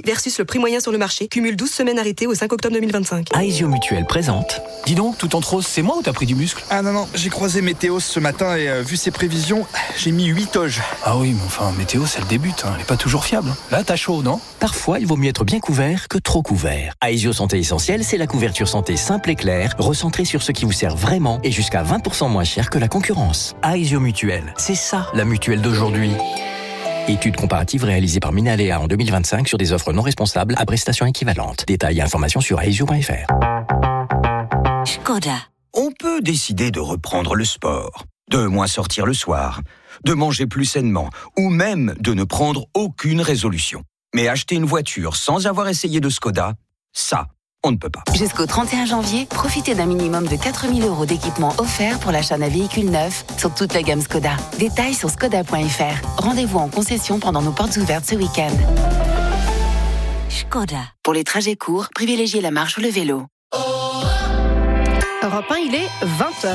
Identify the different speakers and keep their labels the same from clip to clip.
Speaker 1: versus le prix moyen sur le marché. Cumule 12 semaines arrêtées au 5 octobre 2025.
Speaker 2: Aesio Mutuelle présente. Dis donc, tout en rose, c'est moi ou t'as pris du muscle?
Speaker 3: Ah non, j'ai croisé Météos ce matin et vu ses prévisions, j'ai mis 8 oges.
Speaker 2: Ah oui, mais enfin, Météos, elle débute, elle est pas toujours fiable. Là, t'as chaud, non? Parfois, il vaut mieux être bien couvert que trop couvert. Aesio Santé Essentielle, c'est la couverture santé simple et claire, recentrée sur ce qui vous sert vraiment et jusqu'à 20% moins cher que la concurrence. Aesio Mutuelle, c'est ça, la mutuelle d'aujourd'hui. Étude comparative réalisée par Minalea en 2025 sur des offres non responsables à prestations équivalentes. Détails et informations sur aesio.fr.
Speaker 4: Škoda. On peut décider de reprendre le sport, de moins sortir le soir, de manger plus sainement, ou même de ne prendre aucune résolution. Mais acheter une voiture sans avoir essayé de Škoda, ça, on ne peut pas.
Speaker 5: Jusqu'au 31 janvier, profitez d'un minimum de 4 000 € d'équipement offert pour l'achat d'un véhicule neuf sur toute la gamme Škoda. Détails sur škoda.fr. Rendez-vous en concession pendant nos portes ouvertes ce week-end.
Speaker 4: Škoda.
Speaker 5: Pour les trajets courts, privilégiez la marche ou le vélo.
Speaker 6: Europe 1, il est 20h.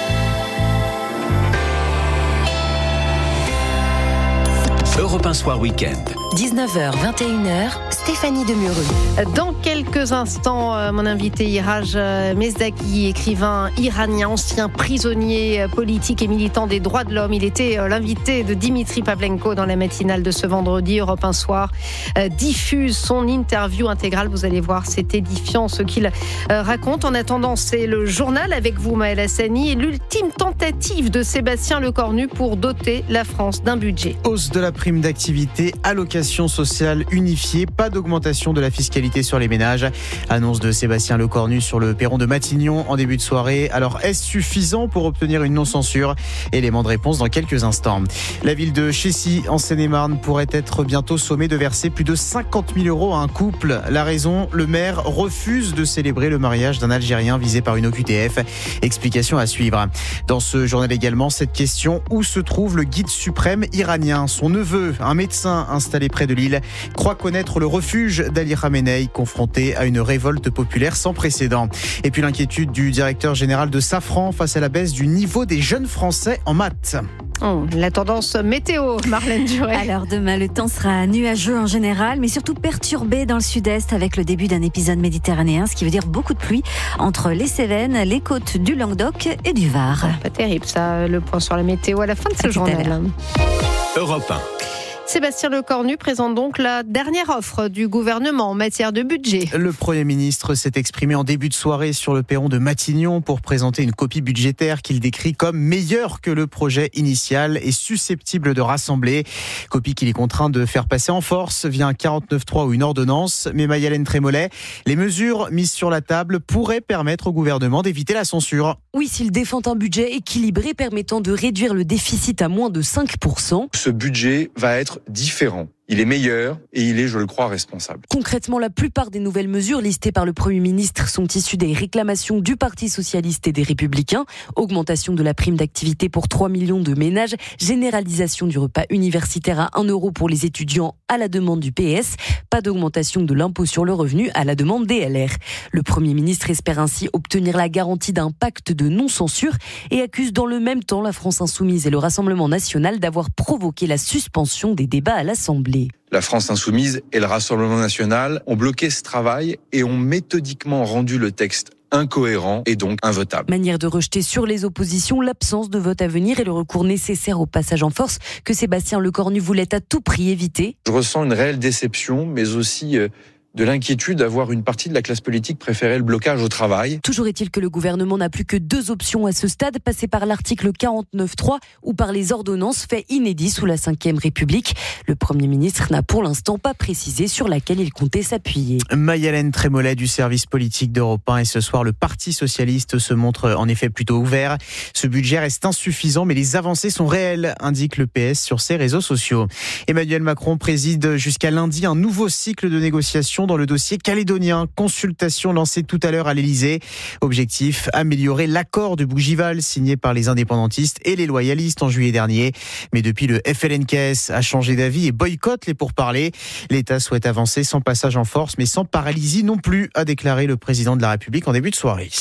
Speaker 2: Europe 1 Soir Week-end.
Speaker 7: 19h, 21h, Stéphanie Demureux.
Speaker 6: Dans quelques instants, mon invité Iraj Mezdaghi, écrivain iranien, ancien prisonnier politique et militant des droits de l'homme. Il était l'invité de Dimitri Pavlenko dans la matinale de ce vendredi. Europe 1 Soir diffuse son interview intégrale. Vous allez voir, c'est édifiant ce qu'il raconte. En attendant, c'est le journal avec vous, Maël Hassani, et l'ultime tentative de Sébastien Lecornu pour doter la France d'un budget.
Speaker 8: Hausse de la prime d'activité, allocation sociale unifiée, pas d'augmentation de la fiscalité sur les ménages. Annonce de Sébastien Lecornu sur le perron de Matignon en début de soirée. Alors, est-ce suffisant pour obtenir une non-censure? Élément de réponse dans quelques instants. La ville de Chécy, en Seine-et-Marne, pourrait être bientôt sommée de verser plus de 50 000 € à un couple. La raison, le maire refuse de célébrer le mariage d'un Algérien visé par une OQTF. Explication à suivre. Dans ce journal également, cette question: où se trouve le guide suprême iranien? Son neveu, un médecin installé près de Lille, croit connaître le refuge d'Ali Khamenei, confronté à une révolte populaire sans précédent. Et puis l'inquiétude du directeur général de Safran face à la baisse du niveau des jeunes Français en maths.
Speaker 6: La tendance météo, Marlène Duret.
Speaker 7: Alors demain, le temps sera nuageux en général, mais surtout perturbé dans le sud-est avec le début d'un épisode méditerranéen, ce qui veut dire beaucoup de pluie entre les Cévennes, les côtes du Languedoc et du Var.
Speaker 6: Pas terrible ça, le point sur la météo à la fin de ce journal.
Speaker 2: Europe 1.
Speaker 6: Sébastien Lecornu présente donc la dernière offre du gouvernement en matière de budget.
Speaker 8: Le Premier ministre s'est exprimé en début de soirée sur le perron de Matignon pour présenter une copie budgétaire qu'il décrit comme meilleure que le projet initial et susceptible de rassembler. Copie qu'il est contraint de faire passer en force via un 49.3 ou une ordonnance. Mais Maï-Hélène Trémollet, les mesures mises sur la table pourraient permettre au gouvernement d'éviter la censure.
Speaker 9: Oui, s'il défend un budget équilibré permettant de réduire le déficit à moins de 5%.
Speaker 10: Ce budget va être différent. Il est meilleur et il est, je le crois, responsable.
Speaker 9: Concrètement, la plupart des nouvelles mesures listées par le Premier ministre sont issues des réclamations du Parti socialiste et des Républicains. Augmentation de la prime d'activité pour 3 millions de ménages, généralisation du repas universitaire à 1 € pour les étudiants à la demande du PS, pas d'augmentation de l'impôt sur le revenu à la demande des LR. Le Premier ministre espère ainsi obtenir la garantie d'un pacte de non-censure et accuse dans le même temps la France Insoumise et le Rassemblement national d'avoir provoqué la suspension des débats à l'Assemblée.
Speaker 10: La France Insoumise et le Rassemblement national ont bloqué ce travail et ont méthodiquement rendu le texte incohérent et donc invotable.
Speaker 9: Manière de rejeter sur les oppositions l'absence de vote à venir et le recours nécessaire au passage en force que Sébastien Lecornu voulait à tout prix éviter.
Speaker 10: Je ressens une réelle déception, mais aussi de l'inquiétude d'avoir une partie de la classe politique préférer le blocage au travail.
Speaker 9: Toujours est-il que le gouvernement n'a plus que 2 options à ce stade, passer par l'article 49.3 ou par les ordonnances, fait inédit sous la Ve République. Le Premier ministre n'a pour l'instant pas précisé sur laquelle il comptait s'appuyer.
Speaker 8: Maï-Hélène Trémollet du service politique d'Europe 1 et ce soir le Parti socialiste se montre en effet plutôt ouvert. Ce budget reste insuffisant mais les avancées sont réelles, indique le PS sur ses réseaux sociaux. Emmanuel Macron préside jusqu'à lundi un nouveau cycle de négociations dans le dossier calédonien. Consultation lancée tout à l'heure à l'Elysée. Objectif, améliorer l'accord de Bougival signé par les indépendantistes et les loyalistes en juillet dernier. Mais depuis, le FLNKS a changé d'avis et boycotte les pourparlers. L'État souhaite avancer sans passage en force mais sans paralysie non plus, a déclaré le président de la République en début de soirée.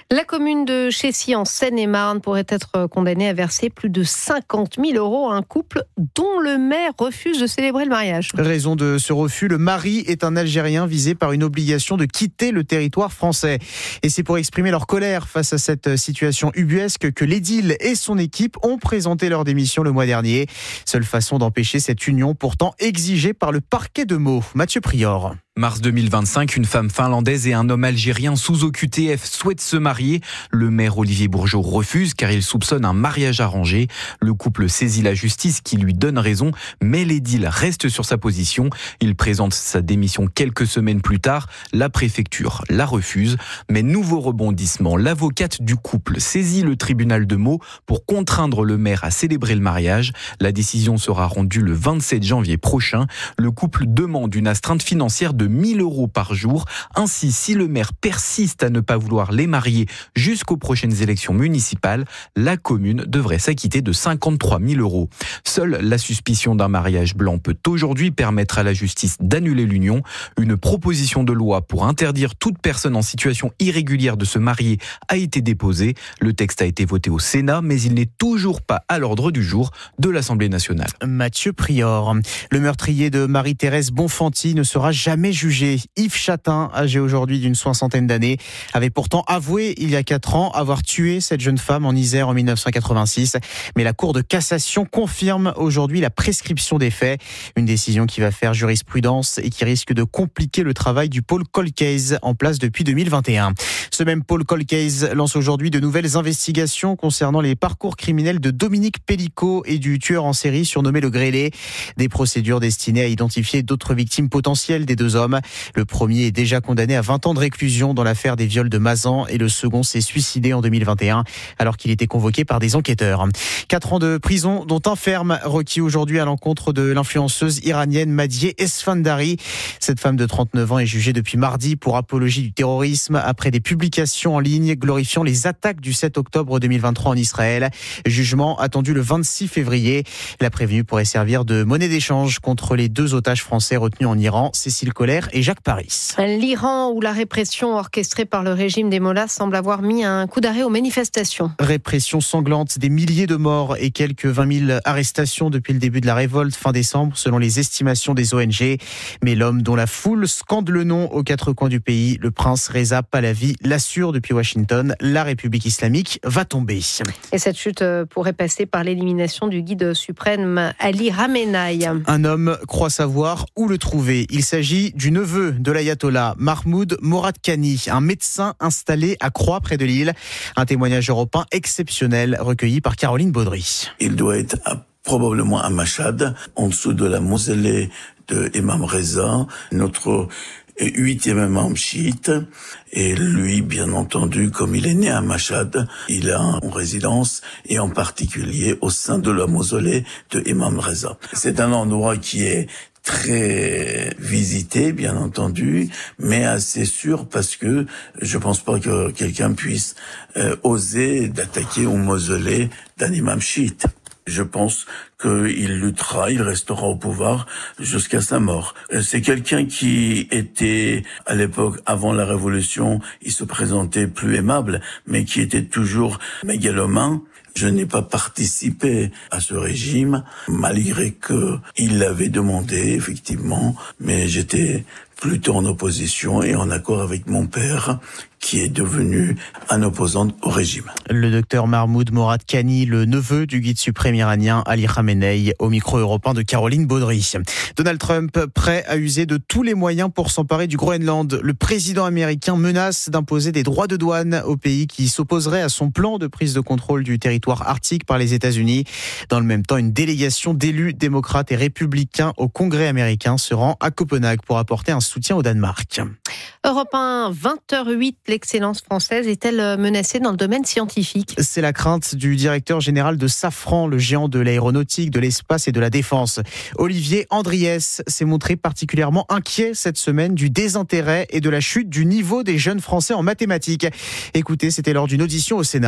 Speaker 6: La commune de Chécy en Seine-et-Marne pourrait être condamnée à verser plus de 50 000 € à un couple dont le maire refuse de célébrer le mariage.
Speaker 8: Raison de ce refus, le mari est un Algérien visé par une obligation de quitter le territoire français. Et c'est pour exprimer leur colère face à cette situation ubuesque que l'édile et son équipe ont présenté leur démission le mois dernier. Seule façon d'empêcher cette union pourtant exigée par le parquet de Meaux. Mathieu Prior.
Speaker 11: Mars 2025, une femme finlandaise et un homme algérien sous OQTF souhaitent se marier. Le maire Olivier Bourgeot refuse car il soupçonne un mariage arrangé. Le couple saisit la justice qui lui donne raison, mais l'édile reste sur sa position. Il présente sa démission quelques semaines plus tard. La préfecture la refuse. Mais nouveau rebondissement, l'avocate du couple saisit le tribunal de Meaux pour contraindre le maire à célébrer le mariage. La décision sera rendue le 27 janvier prochain. Le couple demande une astreinte financière de 1 000 € par jour. Ainsi, si le maire persiste à ne pas vouloir les marier jusqu'aux prochaines élections municipales, la commune devrait s'acquitter de 53 000 €. Seule la suspicion d'un mariage blanc peut aujourd'hui permettre à la justice d'annuler l'union. Une proposition de loi pour interdire toute personne en situation irrégulière de se marier a été déposée. Le texte a été voté au Sénat, mais il n'est toujours pas à l'ordre du jour de l'Assemblée nationale.
Speaker 8: Mathieu Prior. Le meurtrier de Marie-Thérèse Bonfanti ne sera jamais jugé. Yves Chatin, âgé aujourd'hui d'une 60aine d'années, avait pourtant avoué il y a 4 ans avoir tué cette jeune femme en Isère en 1986. Mais la Cour de cassation confirme aujourd'hui la prescription des faits. Une décision qui va faire jurisprudence et qui risque de compliquer le travail du pôle Cold Case en place depuis 2021. Ce même pôle Cold Case lance aujourd'hui de nouvelles investigations concernant les parcours criminels de Dominique Pellicot et du tueur en série surnommé le Grêlé. Des procédures destinées à identifier d'autres victimes potentielles des 2 hommes. Le premier est déjà condamné à 20 ans de réclusion dans l'affaire des viols de Mazan et le second s'est suicidé en 2021 alors qu'il était convoqué par des enquêteurs. 4 ans de prison dont un ferme requis aujourd'hui à l'encontre de l'influenceuse iranienne Madieh Esfandari. Cette femme de 39 ans est jugée depuis mardi pour apologie du terrorisme après des publications en ligne glorifiant les attaques du 7 octobre 2023 en Israël. Jugement attendu le 26 février. La prévenue pourrait servir de monnaie d'échange contre les 2 otages français retenus en Iran, Cécile Colère et Jacques Paris.
Speaker 6: L'Iran, où la répression orchestrée par le régime des mollahs semble avoir mis un coup d'arrêt aux manifestations.
Speaker 8: Répression sanglante, des milliers de morts et quelques 20 000 arrestations depuis le début de la révolte fin décembre, selon les estimations des ONG. Mais l'homme dont la foule scande le nom aux 4 coins du pays, le prince Reza Pahlavi, l'assure depuis Washington, la République islamique va tomber.
Speaker 6: Et cette chute pourrait passer par l'élimination du guide suprême Ali Khamenei.
Speaker 8: Un homme croit savoir où le trouver. Il s'agit du neveu de l'ayatollah, Mahmoud Moradkhani, un médecin installé à Croix près de Lille. Un témoignage européen exceptionnel recueilli par Caroline Baudry.
Speaker 12: Il doit être probablement à Mashhad, en dessous de la mausolée de Imam Reza, notre 8e imam chiite. Et lui, bien entendu, comme il est né à Mashhad, il a une résidence, et en particulier au sein de la mausolée de Imam Reza. C'est un endroit qui est très visité, bien entendu, mais assez sûr parce que je pense pas que quelqu'un puisse oser d'attaquer au mausolée d'un imam chiite. Je pense qu'il luttera, il restera au pouvoir jusqu'à sa mort. C'est quelqu'un qui était, à l'époque, avant la Révolution, il se présentait plus aimable, mais qui était toujours mégalomane. Je n'ai pas participé à ce régime, malgré que il l'avait demandé, effectivement, mais j'étais plutôt en opposition et en accord avec mon père, qui est devenu un opposant au régime.
Speaker 8: Le docteur Mahmoud Moradkhani, le neveu du guide suprême iranien Ali Khamenei, au micro européen de Caroline Baudry. Donald Trump, prêt à user de tous les moyens pour s'emparer du Groenland. Le président américain menace d'imposer des droits de douane au pays qui s'opposerait à son plan de prise de contrôle du territoire arctique par les États-Unis. Dans le même temps, une délégation d'élus démocrates et républicains au Congrès américain se rend à Copenhague pour apporter un soutien au Danemark.
Speaker 6: Europe 1, 20h08, l'excellence française est-elle menacée dans le domaine scientifique ?
Speaker 8: C'est la crainte du directeur général de Safran, le géant de l'aéronautique, de l'espace et de la défense. Olivier Andriès s'est montré particulièrement inquiet cette semaine du désintérêt et de la chute du niveau des jeunes Français en mathématiques. Écoutez, c'était lors d'une audition au Sénat.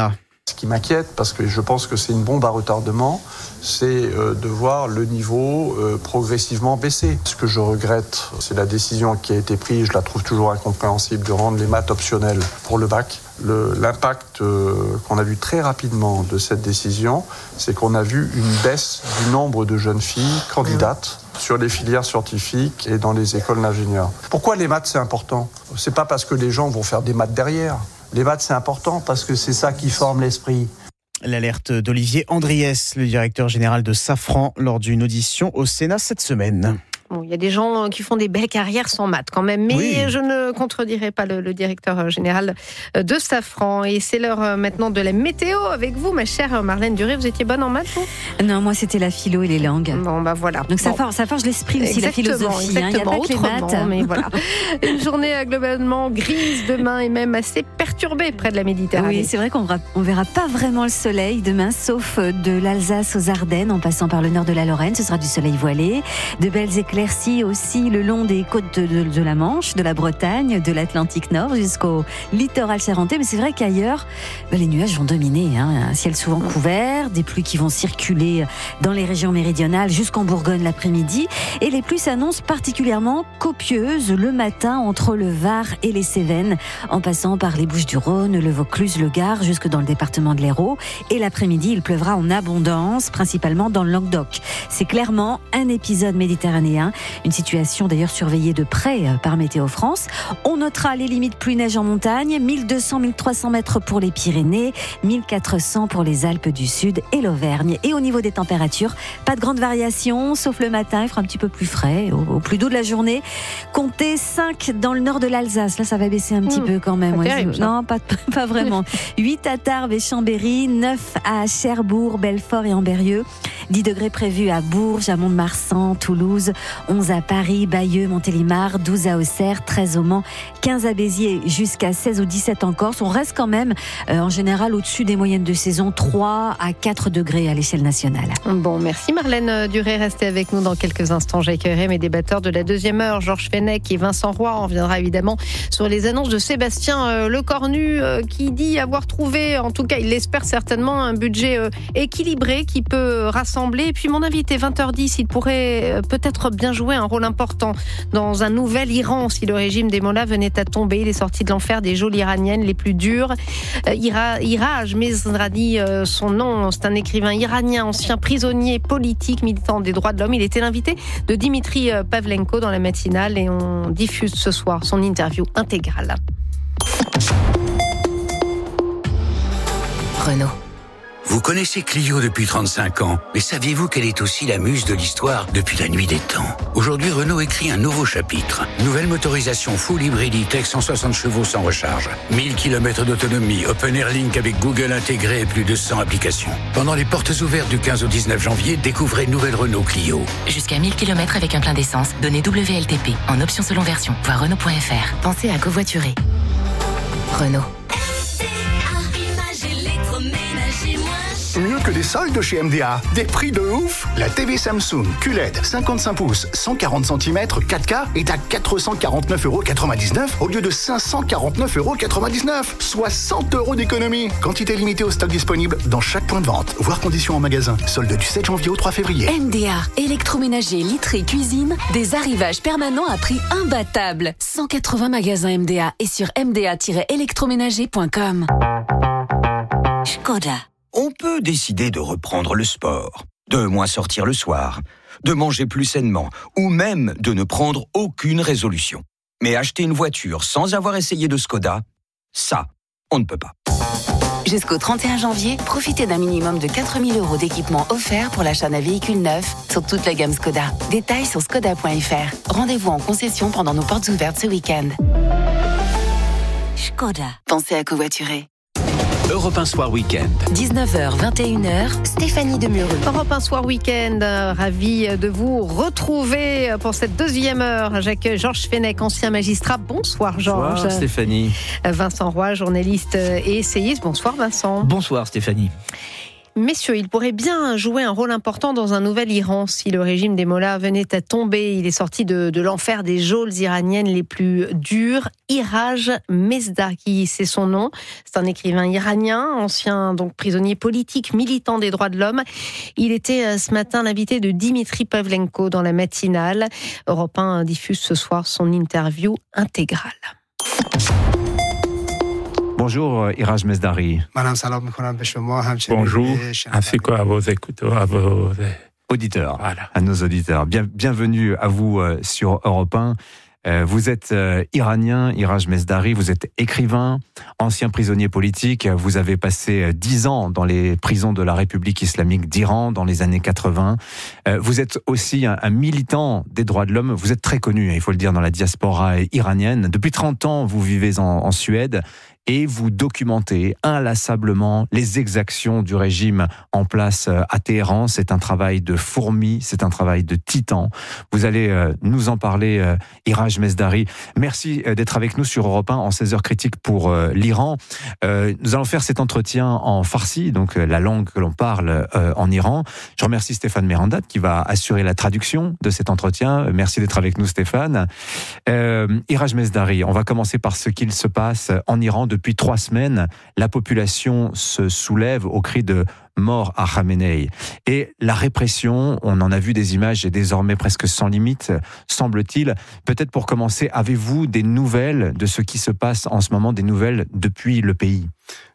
Speaker 13: Ce qui m'inquiète, parce que je pense que c'est une bombe à retardement, c'est de voir le niveau progressivement baisser. Ce que je regrette, c'est la décision qui a été prise, je la trouve toujours incompréhensible, de rendre les maths optionnelles pour le bac. L'impact qu'on a vu très rapidement de cette décision, c'est qu'on a vu une baisse du nombre de jeunes filles candidates sur les filières scientifiques et dans les écoles d'ingénieurs. Pourquoi les maths, c'est important ? C'est pas parce que les gens vont faire des maths derrière. Les maths, c'est important parce que c'est ça qui forme l'esprit.
Speaker 8: L'alerte d'Olivier Andriès, le directeur général de Safran, lors d'une audition au Sénat cette semaine.
Speaker 6: Bon, il y a des gens qui font des belles carrières sans maths quand même, mais oui. Je ne contredirai pas le directeur général de Safran. Et c'est l'heure maintenant de la météo avec vous, ma chère Marlène Duré. Vous étiez bonne en maths, vous ?
Speaker 7: Non, moi c'était la philo et les langues.
Speaker 6: Bon, bah voilà.
Speaker 7: Donc ça forge l'esprit aussi, la philosophie. Il n'y a pas que les maths.
Speaker 6: Mais voilà. Une journée globalement grise demain et même assez perturbée près de la Méditerranée.
Speaker 7: Oui, c'est vrai qu'on verra pas vraiment le soleil demain, sauf de l'Alsace aux Ardennes, en passant par le nord de la Lorraine. Ce sera du soleil voilé, de belles éclaircies aussi le long des côtes de la Manche, de la Bretagne, de l'Atlantique Nord jusqu'au littoral charentais. Mais c'est vrai qu'ailleurs, les nuages vont dominer. Un ciel souvent couvert, des pluies qui vont circuler dans les régions méridionales jusqu'en Bourgogne l'après-midi. Et les pluies s'annoncent particulièrement copieuses le matin entre le Var et les Cévennes, en passant par les Bouches-du-Rhône, le Vaucluse, le Gard, jusque dans le département de l'Hérault. Et l'après-midi, il pleuvra en abondance, principalement dans le Languedoc. C'est clairement un épisode méditerranéen. Une situation d'ailleurs surveillée de près par Météo France. On notera les limites pluie-neige en montagne, 1200-1300 mètres pour les Pyrénées, 1400 pour les Alpes du Sud et l'Auvergne. Et au niveau des températures, pas de grande variation, sauf le matin, il fera un petit peu plus frais, au plus doux de la journée. Comptez 5 dans le nord de l'Alsace, là ça va baisser un petit peu quand même.
Speaker 6: Pas terrible,
Speaker 7: non, pas vraiment. 8 à Tarbes et Chambéry, 9 à Cherbourg, Belfort et Ambérieu, 10 degrés prévus à Bourges, à Mont-de-Marsan, Toulouse, 11 à Paris, Bayeux, Montélimar, 12 à Auxerre, 13 au Mans, 15 à Béziers, jusqu'à 16 ou 17 en Corse. On reste quand même en général au-dessus des moyennes de saison, 3 à 4 degrés à l'échelle nationale.
Speaker 6: Bon, merci Marlène Duré. Restez avec nous dans quelques instants. J'accueillerai mes débatteurs de la deuxième heure, Georges Fenech et Vincent Roy. On reviendra évidemment sur les annonces de Sébastien Lecornu qui dit avoir trouvé, en tout cas il l'espère certainement, un budget équilibré qui peut rassembler. Et puis mon invité 20h10, il pourrait peut-être bien jouer un rôle important dans un nouvel Iran si le régime des Mollahs venait à tomber. Il est sorti de l'enfer des geôles iraniennes les plus dures. Iraj Mesrani, son nom, c'est un écrivain iranien, ancien prisonnier politique, militant des droits de l'homme. Il était l'invité de Dimitri Pavlenko dans la matinale et on diffuse ce soir son interview intégrale.
Speaker 14: Renault. Vous connaissez Clio depuis 35 ans, mais saviez-vous qu'elle est aussi la muse de l'histoire depuis la nuit des temps ? Aujourd'hui, Renault écrit un nouveau chapitre. Nouvelle motorisation full hybride E-Tech 160 chevaux sans recharge. 1000 km d'autonomie, Open Air Link avec Google intégré et plus de 100 applications. Pendant les portes ouvertes du 15 au 19 janvier, découvrez nouvelle Renault Clio.
Speaker 15: Jusqu'à 1000 km avec un plein d'essence, donnez WLTP. En option selon version, voir Renault.fr. Pensez à covoiturer. Renault.
Speaker 16: Mieux que des soldes chez MDA. Des prix de ouf. La TV Samsung QLED 55 pouces, 140 cm, 4K est à 449,99€ au lieu de 549,99€. 60 € d'économie. Quantité limitée au stock disponible dans chaque point de vente. Voir conditions en magasin. Solde du 7 janvier au 3 février.
Speaker 17: MDA, électroménager, literie, cuisine, des arrivages permanents à prix imbattable. 180 magasins MDA et sur mda-électroménager.com.
Speaker 7: Škoda.
Speaker 4: On peut décider de reprendre le sport, de moins sortir le soir, de manger plus sainement, ou même de ne prendre aucune résolution. Mais acheter une voiture sans avoir essayé de Skoda, ça, on ne peut pas.
Speaker 5: Jusqu'au 31 janvier, profitez d'un minimum de 4 000 € d'équipement offert pour l'achat d'un véhicule neuf sur toute la gamme Skoda. Détails sur skoda.fr. Rendez-vous en concession pendant nos portes ouvertes ce week-end.
Speaker 7: Škoda.
Speaker 5: Pensez à covoiturer.
Speaker 2: Europe 1 Soir Week-end.
Speaker 17: 19h, 21h, Stéphanie Demureux.
Speaker 6: Europe 1 Soir Week-end, ravi de vous retrouver pour cette deuxième heure. J'accueille Georges Fenech, ancien magistrat. Bonsoir Georges.
Speaker 11: Bonsoir Stéphanie.
Speaker 6: Vincent Roy, journaliste et essayiste. Bonsoir Vincent.
Speaker 18: Bonsoir Stéphanie.
Speaker 6: Messieurs, il pourrait bien jouer un rôle important dans un nouvel Iran si le régime des mollahs venait à tomber. Il est sorti de l'enfer des geôles iraniennes les plus dures. Iraj Mesdaki, c'est son nom. C'est un écrivain iranien, ancien donc prisonnier politique, militant des droits de l'homme. Il était ce matin l'invité de Dimitri Pavlenko dans la matinale. Europe 1 diffuse ce soir son interview intégrale.
Speaker 18: Bonjour Iraj Mesdari.
Speaker 19: Bonjour, ainsi qu'à vos écouteurs, à vos
Speaker 18: auditeurs,
Speaker 19: voilà.
Speaker 18: À nos auditeurs. Bienvenue à vous sur Europe 1. Vous êtes iranien, Iraj Mesdari, vous êtes écrivain, ancien prisonnier politique. Vous avez passé 10 ans dans les prisons de la République islamique d'Iran dans les années 80. Vous êtes aussi un militant des droits de l'homme. Vous êtes très connu, il faut le dire, dans la diaspora iranienne. Depuis 30 ans, vous vivez en Suède. Et vous documentez inlassablement les exactions du régime en place à Téhéran. C'est un travail de fourmi, c'est un travail de titan. Vous allez nous en parler, Iraj Mesdari. Merci d'être avec nous sur Europe 1 en 16h critique pour l'Iran. Nous allons faire cet entretien en farsi, donc la langue que l'on parle en Iran. Je remercie Stéphane Merandat qui va assurer la traduction de cet entretien. Merci d'être avec nous, Stéphane. Iraj Mesdari, on va commencer par ce qu'il se passe en Iran. Depuis 3 semaines, la population se soulève au cri de mort à Khamenei. Et la répression, on en a vu des images, est désormais presque sans limite, semble-t-il. Peut-être pour commencer, avez-vous des nouvelles de ce qui se passe en ce moment, des nouvelles depuis le pays ?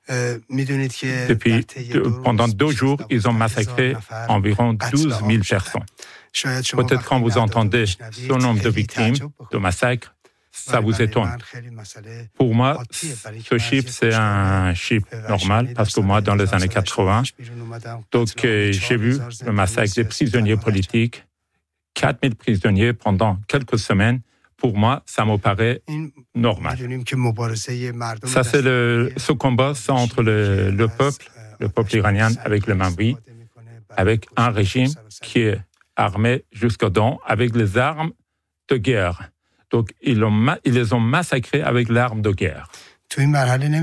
Speaker 19: Pendant 2 jours, ils ont massacré environ 12 000 personnes. Peut-être quand vous entendez ce nombre de victimes, de massacres, ça vous étonne. Pour moi, ce chiffre, c'est un chiffre normal, parce que moi, dans les années 80, donc, j'ai vu le massacre des prisonniers politiques, 4 000 prisonniers pendant quelques semaines. Pour moi, ça me paraît normal. Ça, c'est ce combat entre le peuple iranien avec le Mamri, avec un régime qui est armé jusqu'aux dents, avec les armes de guerre. Donc, ils les ont massacrés avec l'arme de guerre. Donc,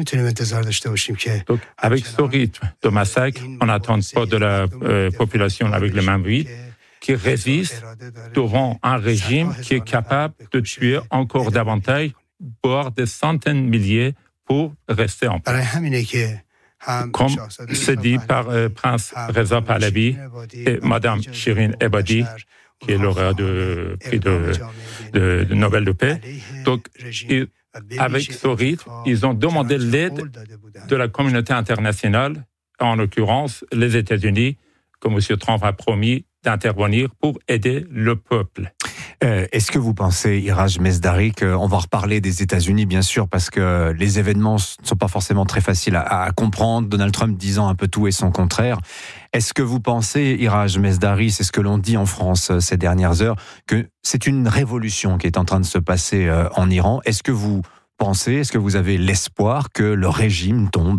Speaker 19: avec ce rythme de massacre, on n'attend pas de la population avec le même rythme qui résiste devant un régime qui est capable de tuer encore davantage, voire des centaines de milliers pour rester en paix. Comme c'est dit par Prince Reza Pahlavi et Madame Shirin Ebadi, qui est lauréat de prix de Nobel de paix. Donc, avec ce rythme, ils ont demandé l'aide de la communauté internationale, en l'occurrence les États-Unis, que M. Trump a promis d'intervenir pour aider le peuple.
Speaker 18: Est-ce que vous pensez, Iraj Mesdari, qu'on va reparler des États-Unis, bien sûr, parce que les événements ne sont pas forcément très faciles à comprendre, Donald Trump disant un peu tout et son contraire. Est-ce que vous pensez, Iraj Mesdari, c'est ce que l'on dit en France ces dernières heures, que c'est une révolution qui est en train de se passer en Iran ? Est-ce que vous pensez, est-ce que vous avez l'espoir que le régime tombe ?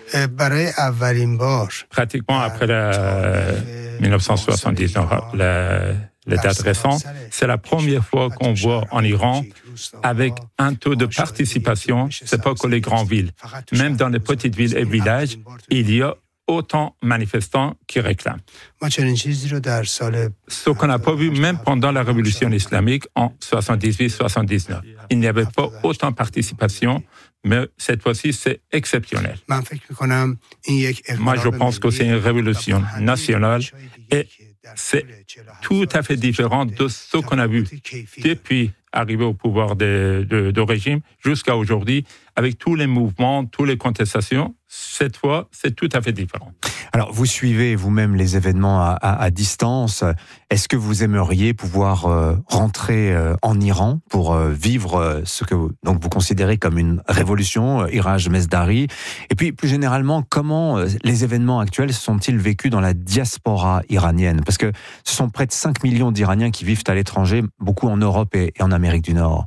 Speaker 19: Pratiquement après 1979, les dates récentes, c'est la première fois qu'on voit en Iran avec un taux de participation, c'est pas que les grandes villes. Même dans les petites villes et villages, il y a autant de manifestants qui réclament. Ce qu'on n'a pas vu même pendant la révolution islamique en 78-79. Il n'y avait pas autant de participation, mais cette fois-ci, c'est exceptionnel. Moi, je pense que c'est une révolution nationale et c'est tout à fait différent de ce qu'on a vu depuis arriver au pouvoir de régime jusqu'à aujourd'hui, avec tous les mouvements, toutes les contestations. Cette fois, c'est tout à fait différent.
Speaker 18: Alors, vous suivez vous-même les événements à distance. Est-ce que vous aimeriez pouvoir rentrer en Iran pour vivre ce que donc vous considérez comme une révolution, Iraj Mesdari ? Et puis, plus généralement, comment les événements actuels sont-ils vécus dans la diaspora iranienne ? Parce que ce sont près de 5 millions d'Iraniens qui vivent à l'étranger, beaucoup en Europe et en Amérique du Nord.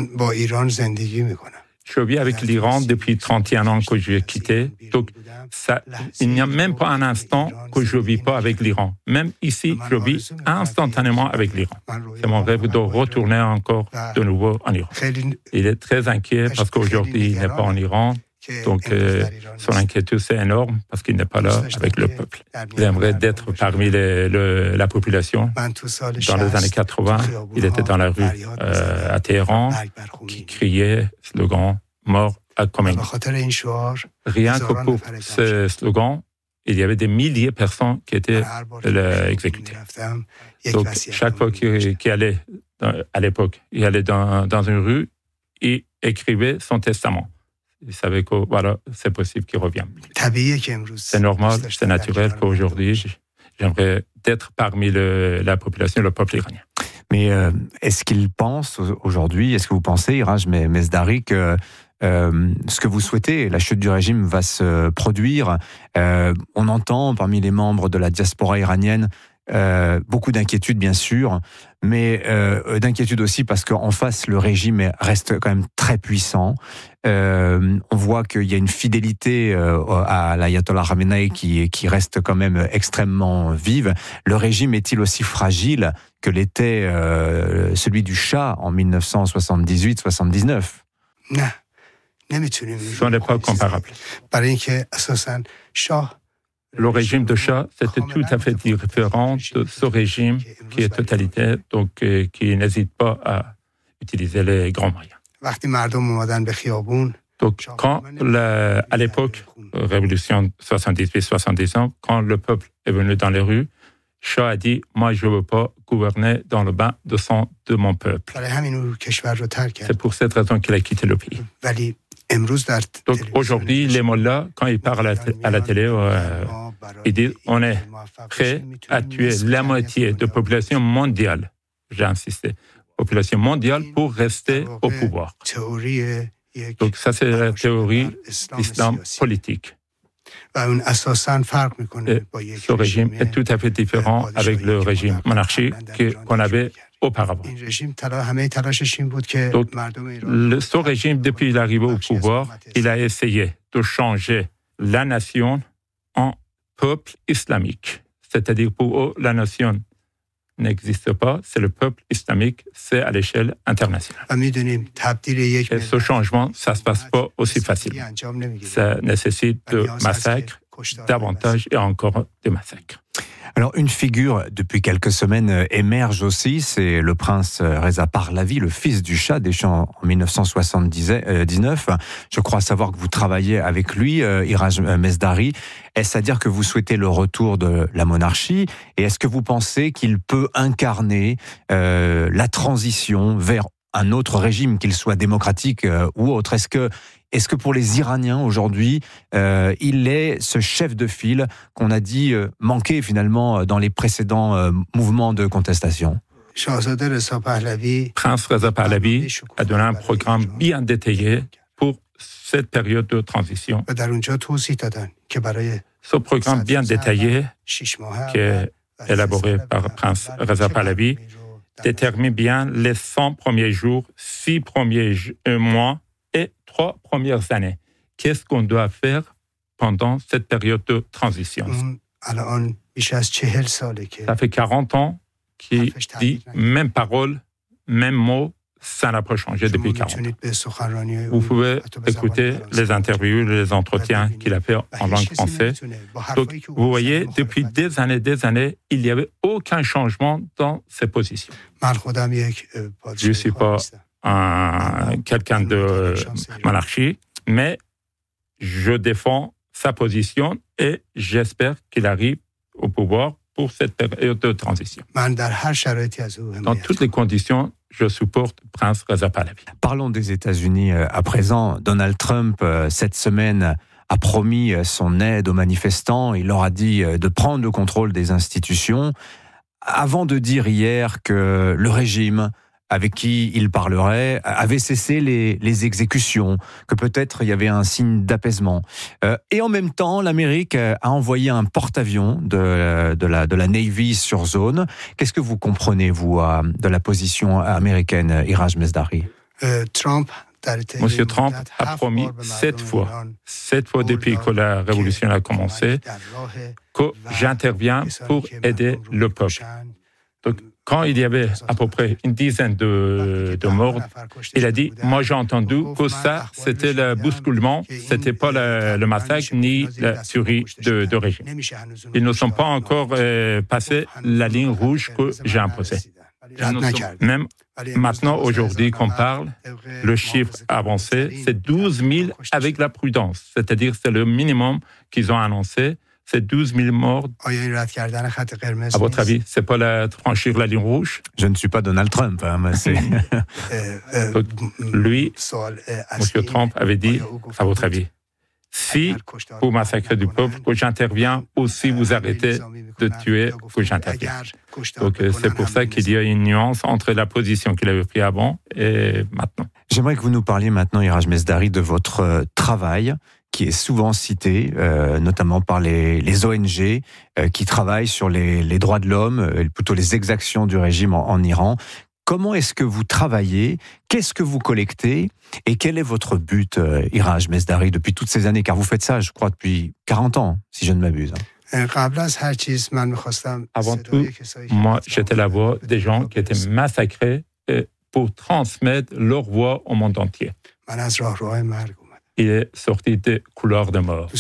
Speaker 19: Je vis avec l'Iran depuis 31 ans que j'ai quitté. Donc, il n'y a même pas un instant que je ne vis pas avec l'Iran. Même ici, je vis instantanément avec l'Iran. C'est mon rêve de retourner encore de nouveau en Iran. Il est très inquiet parce qu'aujourd'hui, il n'est pas en Iran. Donc, son inquiétude, c'est énorme parce qu'il n'est pas là avec le peuple. Il aimerait être parmi la population. Dans les années 80, il était dans la rue à Téhéran qui criait slogan « Mort à Khomeini ». Rien que pour ce slogan, il y avait des milliers de personnes qui étaient exécutées. Donc, chaque fois qu'il allait, à l'époque, il allait dans une rue, il écrivait son testament. Il savait que voilà, c'est possible qu'il revienne. C'est normal, c'est naturel qu'aujourd'hui, j'aimerais être parmi la population, le peuple iranien.
Speaker 18: Mais est-ce qu'il pense aujourd'hui, est-ce que vous pensez, Iraj Mesdari, que ce que vous souhaitez, la chute du régime va se produire? On entend parmi les membres de la diaspora iranienne beaucoup d'inquiétudes, bien sûr, mais d'inquiétudes aussi parce qu'en face, le régime reste quand même très puissant. On voit qu'il y a une fidélité à l'ayatollah Khamenei qui reste quand même extrêmement vive. Le régime est-il aussi fragile que l'était celui du Shah en 1978-79?
Speaker 19: Ce n'est pas comparable. Le régime de Shah, c'était tout à fait différent de ce régime qui est totalitaire, donc qui n'hésite pas à utiliser les grands moyens. Donc, quand, à l'époque, révolution 78-79, quand le peuple est venu dans les rues, Shah a dit « Moi, je ne veux pas gouverner dans le bain de sang de mon peuple ». C'est pour cette raison qu'il a quitté le pays. Donc aujourd'hui, les mollahs, quand ils parlent à la télé, ils disent on est prêt à tuer la moitié de la population mondiale. J'ai insisté, population mondiale pour rester au pouvoir. Donc ça, c'est la théorie d'islam politique. Et ce régime est tout à fait différent avec le régime monarchique qu'on avait auparavant. Donc, ce régime, depuis l'arrivée au pouvoir, il a essayé de changer la nation en peuple islamique. C'est-à-dire pour eux, la nation n'existe pas, c'est le peuple islamique, c'est à l'échelle internationale. Et ce changement, ça ne se passe pas aussi facilement. Ça nécessite de massacres, davantage et encore des massacres.
Speaker 18: Alors, une figure, depuis quelques semaines, émerge aussi, c'est le prince Reza Pahlavi, le fils du Shah, déchu en 1979. Je crois savoir que vous travaillez avec lui, Iraj Mesdari. Est-ce à dire que vous souhaitez le retour de la monarchie? Et est-ce que vous pensez qu'il peut incarner la transition vers un autre régime, qu'il soit démocratique ou autre? Est-ce que pour les Iraniens aujourd'hui, il est ce chef de file qu'on a dit manquer finalement dans les précédents mouvements de contestation?
Speaker 19: Prince Reza Pahlavi a donné un programme bien détaillé pour cette période de transition. Ce programme bien détaillé, qui est élaboré par Prince Reza Pahlavi, détermine bien les 100 premiers jours, 6 premiers mois et 3 premières années. Qu'est-ce qu'on doit faire pendant cette période de transition? Ça fait 40 ans qu'il dit même parole, même mot, ça n'a pas changé depuis 40 ans. Vous pouvez écouter les interviews, les entretiens qu'il a fait en langue française. Donc, vous voyez, depuis des années, il n'y avait aucun changement dans ses positions. Je ne suis pas quelqu'un de monarchie, mais je défends sa position et j'espère qu'il arrive au pouvoir pour cette période de transition. Dans toutes les conditions, je supporte Prince Reza Pahlavi.
Speaker 18: Parlons des États-Unis à présent. Donald Trump, cette semaine, a promis son aide aux manifestants. Il leur a dit de prendre le contrôle des institutions, avant de dire hier que le régime avec qui il parlerait avait cessé les exécutions, que peut-être il y avait un signe d'apaisement. Et en même temps, l'Amérique a envoyé un porte-avions de la Navy sur zone. Qu'est-ce que vous comprenez, vous, de la position américaine, Iraj Mesdari?
Speaker 19: Monsieur Trump a promis 7 fois depuis que la révolution a commencé, que j'interviens pour aider le peuple. Donc, quand il y avait à peu près une dizaine de morts, il a dit, moi j'ai entendu que ça, c'était le bousculement, c'était pas le massacre ni la tuerie de régime. Ils ne sont pas encore passés la ligne rouge que j'ai imposée. Même maintenant, aujourd'hui qu'on parle, le chiffre avancé, c'est 12 000 avec la prudence. C'est-à-dire c'est le minimum qu'ils ont annoncé. C'est 12 000 morts. À votre avis, c'est pas franchir la ligne rouge?
Speaker 18: Je ne suis pas Donald Trump. Mais
Speaker 19: lui, M. Trump avait dit, à votre avis, si vous massacrez du peuple, que j'interviens, ou si vous arrêtez de tuer, que j'interviens. Donc c'est pour ça qu'il y a une nuance entre la position qu'il avait prise avant et maintenant.
Speaker 18: J'aimerais que vous nous parliez maintenant, Iraj Mesdari, de votre travail, qui est souvent cité, notamment par les ONG qui travaillent sur les droits de l'homme, plutôt les exactions du régime en Iran. Comment est-ce que vous travaillez? Qu'est-ce que vous collectez? Et quel est votre but, Iraj Mesdari, depuis toutes ces années? Car vous faites ça, je crois, depuis 40 ans, si je ne m'abuse.
Speaker 19: Avant tout, moi, j'étais la voix des gens qui étaient massacrés pour transmettre leur voix au monde entier. Il est sorti des couloirs de mort.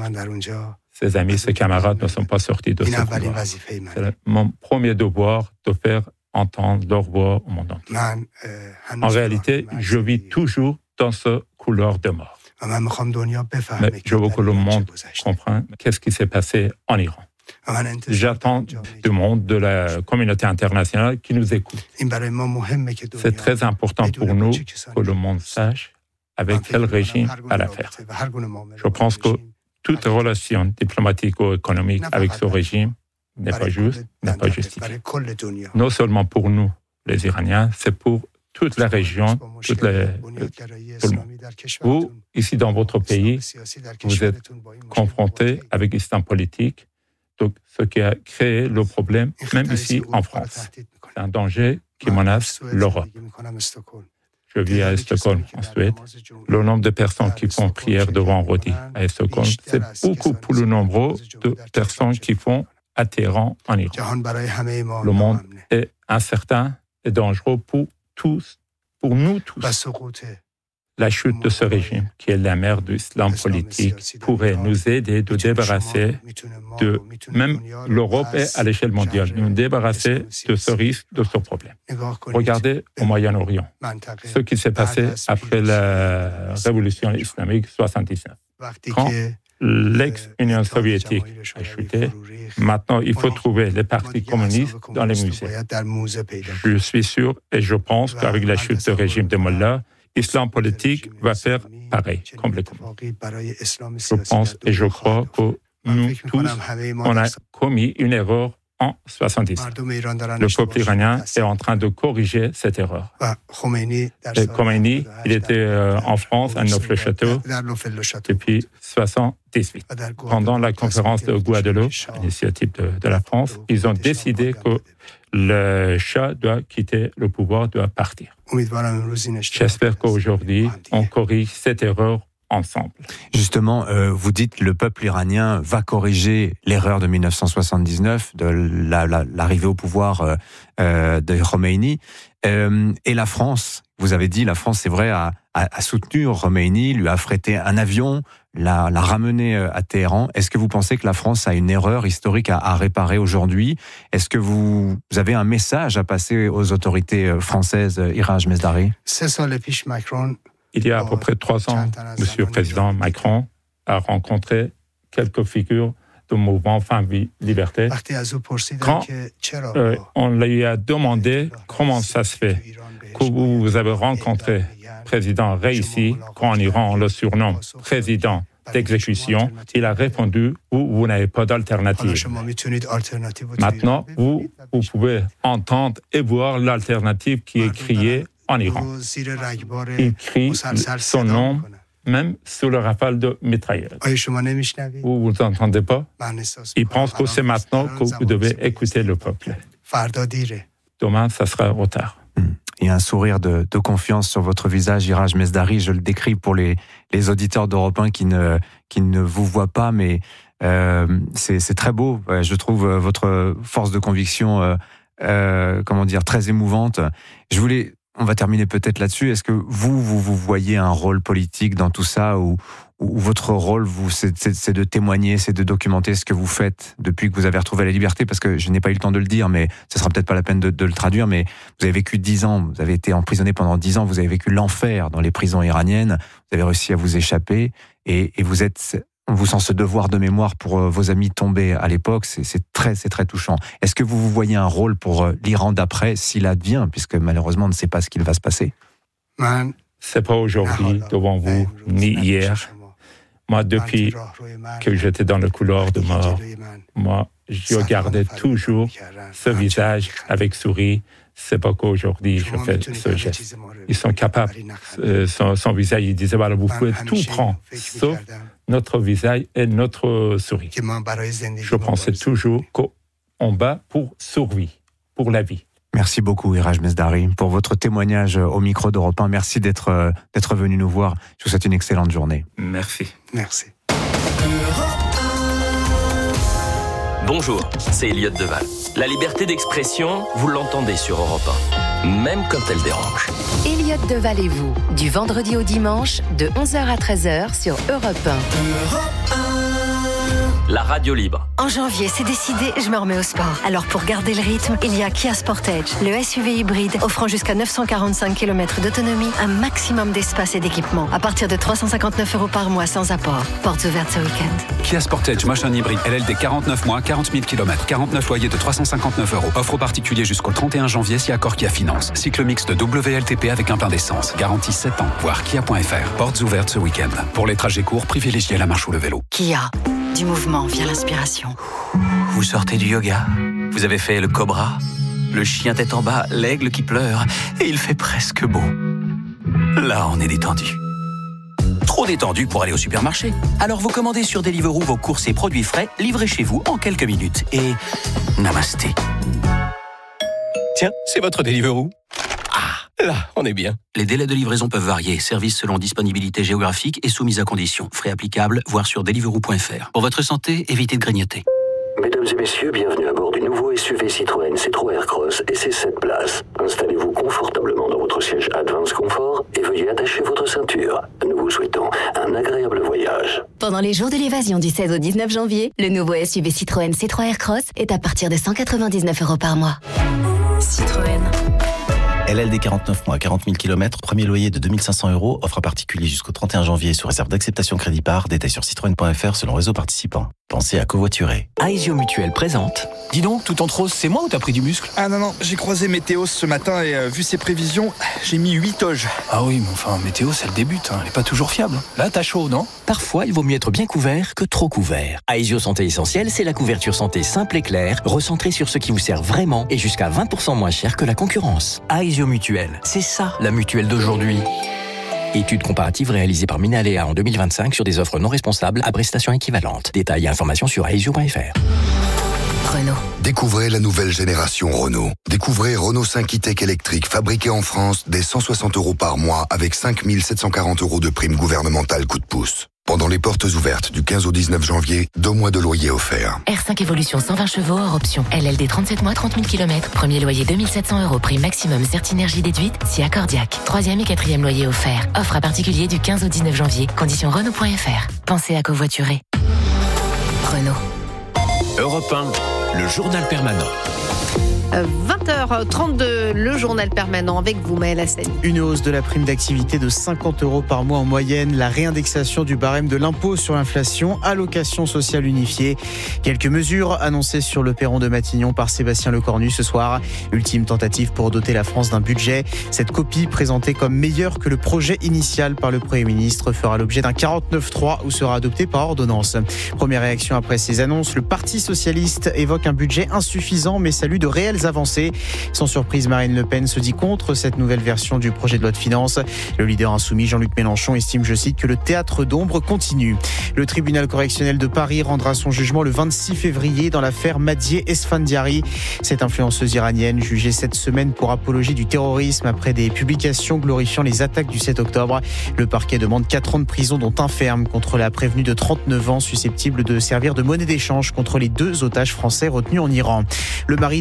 Speaker 19: Ses amis, ses camarades ne sont pas sortis de ce couloir. C'est mon premier devoir de faire entendre leur voix au monde entier. En réalité, je vis toujours dans ce couloir de mort. Mais je veux que le monde comprenne qu'est-ce qui s'est passé en Iran. J'attends du monde, de la communauté internationale qui nous écoute. C'est très important pour nous que le monde sache avec quel régime à l'affaire. Je pense que toute relation diplomatique ou économique avec ce régime n'est pas juste, n'est pas justifiée. Non seulement pour nous, les Iraniens, c'est pour toute la région, tout le monde. Vous, ici dans votre pays, vous êtes confrontés avec l'islam politique, donc ce qui a créé le problème, même ici en France. C'est un danger qui menace l'Europe. Je vis à Stockholm, en Suède. Le nombre de personnes qui font prière devant Rodi à Stockholm, c'est beaucoup plus nombreux de personnes qui font à Téhéran, en Iran. Le monde est incertain et dangereux pour tous, pour nous tous. La chute de ce régime, qui est la mère de l'islam politique, pourrait nous aider de débarrasser de, même l'Europe est à l'échelle mondiale, nous débarrasser de ce risque, de ce problème. Regardez au Moyen-Orient, ce qui s'est passé après la révolution islamique 79. Quand l'ex-Union soviétique a chuté, maintenant il faut trouver les partis communistes dans les musées. Je suis sûr et je pense qu'avec la chute du régime de Mollah, l'islam politique va faire pareil, complètement. Je pense et je crois que nous tous, on a commis une erreur en 1979. Le peuple iranien est en train de corriger cette erreur. Et Khomeini, il était en France, à Neuf-le-Château, depuis 1978. Pendant la conférence de Guadeloupe, l'initiative de la France, ils ont décidé que le Shah doit quitter le pouvoir, doit partir. J'espère qu'aujourd'hui, on corrige cette erreur ensemble.
Speaker 18: Justement, vous dites que le peuple iranien va corriger l'erreur de 1979, de l'arrivée au pouvoir de Khomeini. Et la France, vous avez dit, la France, c'est vrai, a soutenu Khomeini, lui a affrété un avion, l'a ramené à Téhéran. Est-ce que vous pensez que la France a une erreur historique à réparer aujourd'hui? Est-ce que vous avez un message à passer aux autorités françaises, Iraj Mesdari?
Speaker 19: Il y a à peu près 3 ans, M. le Président Macron a rencontré quelques figures du mouvement Femmes, Vie, Liberté. Quand on lui a demandé comment ça se fait que vous avez rencontré le président Raisi, qu'en Iran on le surnomme président d'exécution, il a répondu « vous n'avez pas d'alternative ». Maintenant, vous pouvez entendre et voir l'alternative qui est criée en Iran. Il crie son nom, même sous le rafale de mitrailleuse. Vous n'entendez pas? Il pense que c'est maintenant que vous devez écouter le peuple. Demain, ça sera trop tard.
Speaker 18: Il y a un sourire de confiance sur votre visage, Iraj Mesdari. Je le décris pour les auditeurs d'Europe 1 qui ne vous voient pas, mais c'est très beau. Je trouve votre force de conviction très émouvante. On va terminer peut-être là-dessus. Est-ce que vous voyez un rôle politique dans tout ça, ou votre rôle, c'est de témoigner, c'est de documenter ce que vous faites depuis que vous avez retrouvé la liberté? Parce que je n'ai pas eu le temps de le dire, mais ce sera peut-être pas la peine de le traduire, mais vous avez vécu 10 ans, vous avez été emprisonné pendant 10 ans, vous avez vécu l'enfer dans les prisons iraniennes, vous avez réussi à vous échapper, et on vous sent ce devoir de mémoire pour vos amis tombés à l'époque. C'est très touchant. Est-ce que vous voyez un rôle pour l'Iran d'après, s'il advient, puisque malheureusement on ne sait pas ce qu'il va se passer?
Speaker 19: C'est pas aujourd'hui devant vous, ni hier. Moi, depuis que j'étais dans le couloir de mort, je regardais toujours ce visage avec sourire. C'est pas qu'aujourd'hui je fais ce geste. Ils sont capables. Son visage, il disait, voilà, vous pouvez tout prendre, sauf notre visage et notre sourire. Je pensais toujours qu'on bat pour survivre, pour la vie.
Speaker 18: Merci beaucoup, Iraj Mesdari, pour votre témoignage au micro d'Europe 1. Merci d'être venu nous voir. Je vous souhaite une excellente journée.
Speaker 19: Merci.
Speaker 2: Bonjour, c'est Elliot Deval. La liberté d'expression, vous l'entendez sur Europe 1, même quand elle dérange.
Speaker 15: Elliot Deval et vous, du vendredi au dimanche, de 11h à 13h sur Europe 1.
Speaker 2: La radio libre.
Speaker 20: En janvier, c'est décidé, je me remets au sport. Alors pour garder le rythme, il y a Kia Sportage, le SUV hybride offrant jusqu'à 945 km d'autonomie, un maximum d'espace et d'équipement, à partir de 359 € par mois sans apport. Portes ouvertes ce week-end.
Speaker 21: Kia Sportage Motion Hybride, LLD 49 mois, 40 000 km, 49 loyers de 359 €. Offre aux particuliers jusqu'au 31 janvier si accord Kia Finance. Cycle mixte WLTP avec un plein d'essence. Garantie 7 ans. Voir kia.fr. Portes ouvertes ce week-end. Pour les trajets courts, privilégiez la marche ou le vélo.
Speaker 20: Kia. Du mouvement vient l'inspiration.
Speaker 2: Vous sortez du yoga, vous avez fait le cobra, le chien tête en bas, l'aigle qui pleure, et il fait presque beau. Là, on est détendu. Trop détendu pour aller au supermarché. Alors vous commandez sur Deliveroo vos courses et produits frais, livrés chez vous en quelques minutes. Et namasté. Tiens, c'est votre Deliveroo. Là, on est bien. Les délais de livraison peuvent varier. Service selon disponibilité géographique et soumise à conditions. Frais applicables, voir sur deliveroo.fr. Pour votre santé, évitez de grignoter.
Speaker 22: Mesdames et messieurs, bienvenue à bord du nouveau SUV Citroën C3 Aircross et ses 7 places. Installez-vous confortablement dans votre siège Advance Confort et veuillez attacher votre ceinture. Nous vous souhaitons un agréable voyage.
Speaker 17: Pendant les jours de l'évasion du 16 au 19 janvier, le nouveau SUV Citroën C3 Aircross est à partir de 199 € par mois.
Speaker 20: Citroën.
Speaker 23: LLD 49 mois, 40 000 km, premier loyer de 2 500 €, offre à particulier jusqu'au 31 janvier sous réserve d'acceptation crédit par, détail sur citroën.fr selon réseau participant. Pensez à covoiturer.
Speaker 2: Aesio Mutuel présente. Dis donc, tout en rose, c'est moi ou t'as pris du muscle?
Speaker 3: Ah non, j'ai croisé Météos ce matin et vu ses prévisions, j'ai mis 8 toges.
Speaker 2: Ah oui, mais enfin, Météos, elle débute, elle n'est pas toujours fiable. Là, t'as chaud, non? Parfois, il vaut mieux être bien couvert que trop couvert. Aesio Santé Essentielle, c'est la couverture santé simple et claire, recentrée sur ce qui vous sert vraiment et jusqu'à 20% moins cher que la concurrence. Aesio Mutuel, c'est ça, la mutuelle d'aujourd'hui. Étude comparative réalisée par Minalea en 2025 sur des offres non responsables à prestations équivalentes. Détails et informations sur aesio.fr.
Speaker 24: Renault. Découvrez la nouvelle génération Renault. Découvrez Renault 5 e-Tech électrique fabriqué en France dès 160 € par mois avec 5 740 € de prime gouvernementale coup de pouce. Pendant les portes ouvertes du 15 au 19 janvier, 2 mois de loyer offerts.
Speaker 15: R5 Evolution 120 chevaux hors option. LLD 37 mois, 30 000 km. Premier loyer 2 700 €. Prix maximum Certinergie déduite si accordiaque. 3e et 4e loyer offert. Offre à particulier du 15 au 19 janvier. Conditions Renault.fr. Pensez à covoiturer. Renault.
Speaker 2: Europe 1, le journal permanent.
Speaker 6: 20h32, le journal permanent avec vous, Maël Hassani.
Speaker 8: Une hausse de la prime d'activité de 50 € par mois en moyenne, la réindexation du barème de l'impôt sur l'inflation, allocation sociale unifiée. Quelques mesures annoncées sur le perron de Matignon par Sébastien Lecornu ce soir. Ultime tentative pour doter la France d'un budget. Cette copie, présentée comme meilleure que le projet initial par le Premier ministre, fera l'objet d'un 49.3 ou sera adoptée par ordonnance. Première réaction après ces annonces, le Parti socialiste évoque un budget insuffisant mais salue de réelles avancées. Sans surprise, Marine Le Pen se dit contre cette nouvelle version du projet de loi de finances. Le leader insoumis Jean-Luc Mélenchon estime, je cite, que le théâtre d'ombre continue. Le tribunal correctionnel de Paris rendra son jugement le 26 février dans l'affaire Madieh Esfandiari. Cette influenceuse iranienne jugée cette semaine pour apologie du terrorisme après des publications glorifiant les attaques du 7 octobre. Le parquet demande 4 ans de prison dont un ferme contre la prévenue de 39 ans susceptible de servir de monnaie d'échange contre les 2 otages français retenus en Iran. Le mari de Marie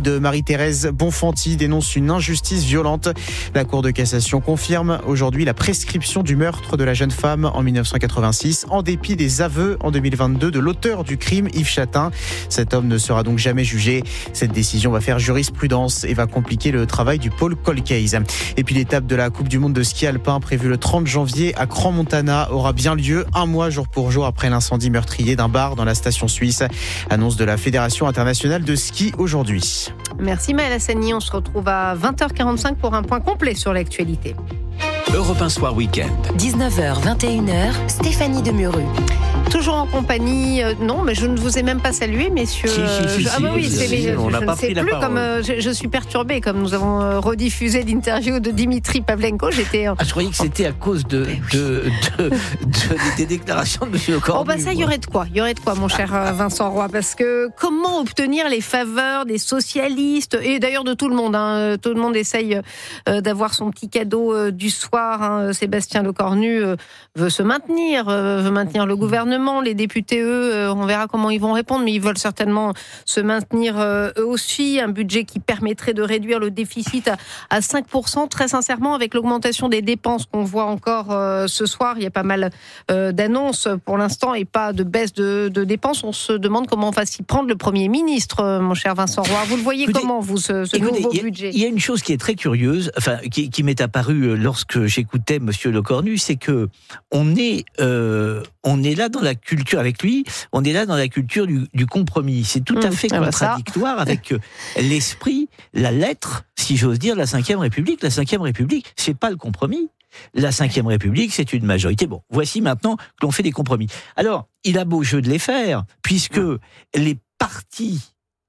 Speaker 8: Marie-Thérèse Bonfanti dénonce une injustice violente. La Cour de cassation confirme aujourd'hui la prescription du meurtre de la jeune femme en 1986, en dépit des aveux en 2022 de l'auteur du crime, Yves Chatin. Cet homme ne sera donc jamais jugé. Cette décision va faire jurisprudence et va compliquer le travail du pôle Cold Case. Et puis l'étape de la Coupe du Monde de ski alpin prévue le 30 janvier à Crans-Montana aura bien lieu un mois jour pour jour après l'incendie meurtrier d'un bar dans la station suisse. Annonce de la Fédération internationale de ski aujourd'hui.
Speaker 6: Merci Maëlle Hassani, on se retrouve à 20h45 pour un point complet sur l'actualité.
Speaker 2: Europe 1 Soir Week-end.
Speaker 15: 19h, 21h, Stéphanie Demuru.
Speaker 6: Toujours en compagnie, non, mais je ne vous ai même pas salué, messieurs.
Speaker 2: On n'a pas pris la parole.
Speaker 6: Je suis perturbée, comme nous avons rediffusé l'interview de Dimitri Pavlenko.
Speaker 1: Je croyais que c'était à cause des déclarations de M. Lecornu.
Speaker 6: Ça, il y aurait de quoi, mon cher Vincent Roy, parce que comment obtenir les faveurs des socialistes, et d'ailleurs de tout le monde, hein, tout le monde essaye d'avoir son petit cadeau du soir, hein. Sébastien Lecornu veut se maintenir, veut maintenir le gouvernement. Les députés, eux, on verra comment ils vont répondre, mais ils veulent certainement se maintenir eux aussi. Un budget qui permettrait de réduire le déficit à 5%. Très sincèrement, avec l'augmentation des dépenses qu'on voit encore ce soir, il y a pas mal d'annonces pour l'instant et pas de baisse de dépenses. On se demande comment on va s'y prendre le Premier ministre, mon cher Vincent Roy. Vous le voyez comment, vous, ce nouveau budget ?
Speaker 1: Il y a une chose qui est très curieuse, qui m'est apparue lorsque j'écoutais M. Lecornu, c'est que on est là dans la culture, avec lui, on est là dans la culture du compromis. C'est tout à fait contradictoire avec l'esprit, la lettre, si j'ose dire, de la Ve République. La Ve République, c'est pas le compromis. La Ve République, c'est une majorité. Bon, voici maintenant que l'on fait des compromis. Alors, il a beau jeu de les faire, puisque les partis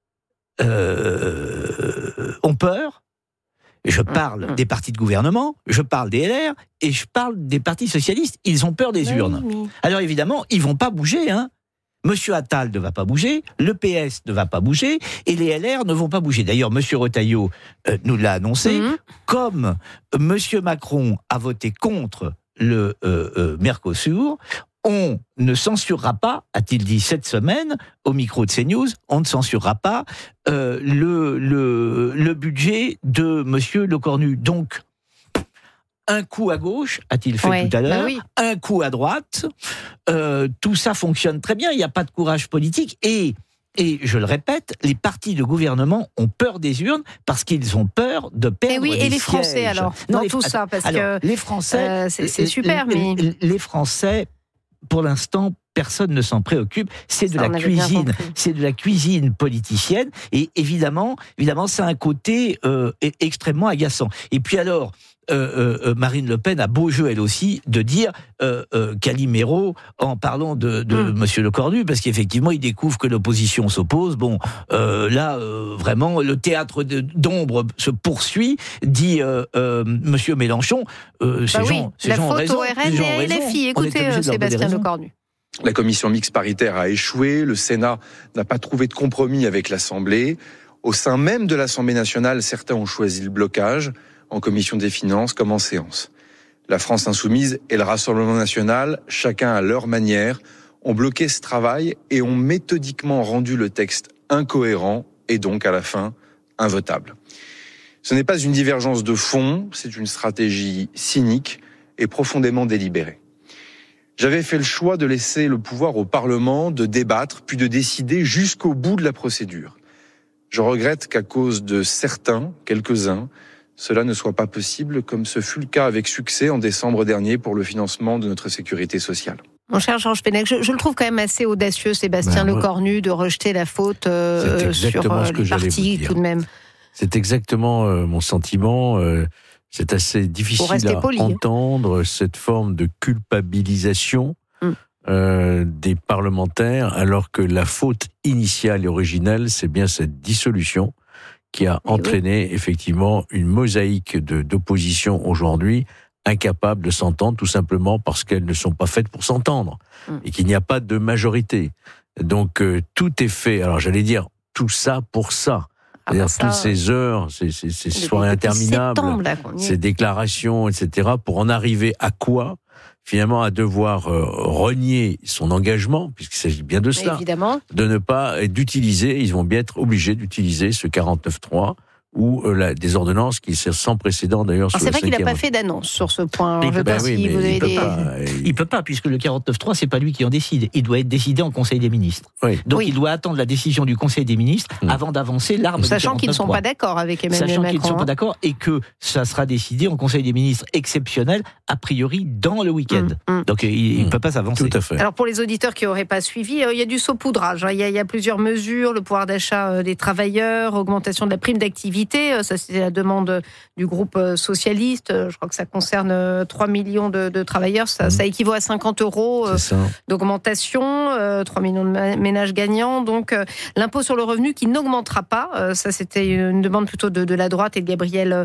Speaker 1: ont peur. Je parle des partis de gouvernement, je parle des LR et je parle des partis socialistes. Ils ont peur des urnes. Oui. Alors évidemment, ils vont pas bouger. Monsieur Attal ne va pas bouger, le PS ne va pas bouger et les LR ne vont pas bouger. D'ailleurs, Monsieur Retailleau nous l'a annoncé. Comme Monsieur Macron a voté contre le Mercosur, on ne censurera pas, a-t-il dit cette semaine, au micro de CNews, on ne censurera pas le budget de M. Lecornu. Donc, un coup à gauche, a-t-il fait tout à l'heure, un coup à droite, tout ça fonctionne très bien, il n'y a pas de courage politique, et je le répète, les partis de gouvernement ont peur des urnes parce qu'ils ont peur de perdre des sièges. Et les
Speaker 6: Français, alors, dans tout ça, parce que
Speaker 1: les Français,
Speaker 6: c'est super, mais...
Speaker 1: Les Français... Pour l'instant, personne ne s'en préoccupe. C'est de la cuisine politicienne. Et évidemment, ça a un côté extrêmement agaçant. Et puis alors, Marine Le Pen a beau jeu, elle aussi, de dire Calimero en parlant de Monsieur Lecornu, parce qu'effectivement, il découvre que l'opposition s'oppose. Bon, vraiment, le théâtre d'ombre se poursuit, dit Monsieur Mélenchon. Ces gens ont raison.
Speaker 6: La faute au RN et LFI. Écoutez Sébastien Lecornu.
Speaker 9: La commission mixte paritaire a échoué, le Sénat n'a pas trouvé de compromis avec l'Assemblée. Au sein même de l'Assemblée nationale, certains ont choisi le blocage, en commission des finances comme en séance. La France insoumise et le Rassemblement national, chacun à leur manière, ont bloqué ce travail et ont méthodiquement rendu le texte incohérent et donc à la fin invotable. Ce n'est pas une divergence de fond, c'est une stratégie cynique et profondément délibérée. J'avais fait le choix de laisser le pouvoir au Parlement de débattre puis de décider jusqu'au bout de la procédure. Je regrette qu'à cause de certains, quelques-uns, cela ne soit pas possible, comme ce fut le cas avec succès en décembre dernier pour le financement de notre sécurité sociale.
Speaker 6: Mon cher Georges Fenech, je le trouve quand même assez audacieux, Sébastien Lecornu, de rejeter la faute sur les partis, tout de même.
Speaker 10: C'est exactement mon sentiment. C'est assez difficile à entendre cette forme de culpabilisation des parlementaires, alors que la faute initiale et originelle, c'est bien cette dissolution qui a entraîné effectivement une mosaïque d'opposition aujourd'hui, incapable de s'entendre tout simplement parce qu'elles ne sont pas faites pour s'entendre et qu'il n'y a pas de majorité. Donc tout est fait, alors j'allais dire tout ça pour ça. C'est-à-dire toutes ces heures, ces soirées interminables, ces déclarations, etc., pour en arriver à quoi ? Finalement, à devoir renier son engagement, puisqu'il s'agit bien de cela,
Speaker 6: évidemment,
Speaker 10: de ne pas d'utiliser, ils vont bien être obligés d'utiliser ce 49.3 ou des ordonnances qui sont sans précédent d'ailleurs.
Speaker 6: C'est vrai qu'il n'a pas fait d'annonce sur ce point.
Speaker 1: Il ne peut pas, puisque le 49.3, c'est pas lui qui en décide. Il doit être décidé en Conseil des ministres.
Speaker 10: Oui.
Speaker 1: Donc il doit attendre la décision du Conseil des ministres avant d'avancer l'arme.
Speaker 6: Sachant qu'ils ne sont pas d'accord avec Emmanuel Macron.
Speaker 1: Sachant qu'ils ne sont pas d'accord et que ça sera décidé en Conseil des ministres exceptionnel, a priori dans le week-end. Donc il ne peut pas s'avancer.
Speaker 10: Tout à fait.
Speaker 6: Alors pour les auditeurs qui n'auraient pas suivi, il y a du saupoudrage. Il y a plusieurs mesures, le pouvoir d'achat des travailleurs, augmentation de la prime d'activité. Ça, c'est la demande du groupe socialiste. Je crois que ça concerne 3 millions de travailleurs. Ça équivaut à 50 € d'augmentation, 3 millions de ménages gagnants. Donc l'impôt sur le revenu qui n'augmentera pas. Ça, c'était une demande plutôt de la droite et de Gabriel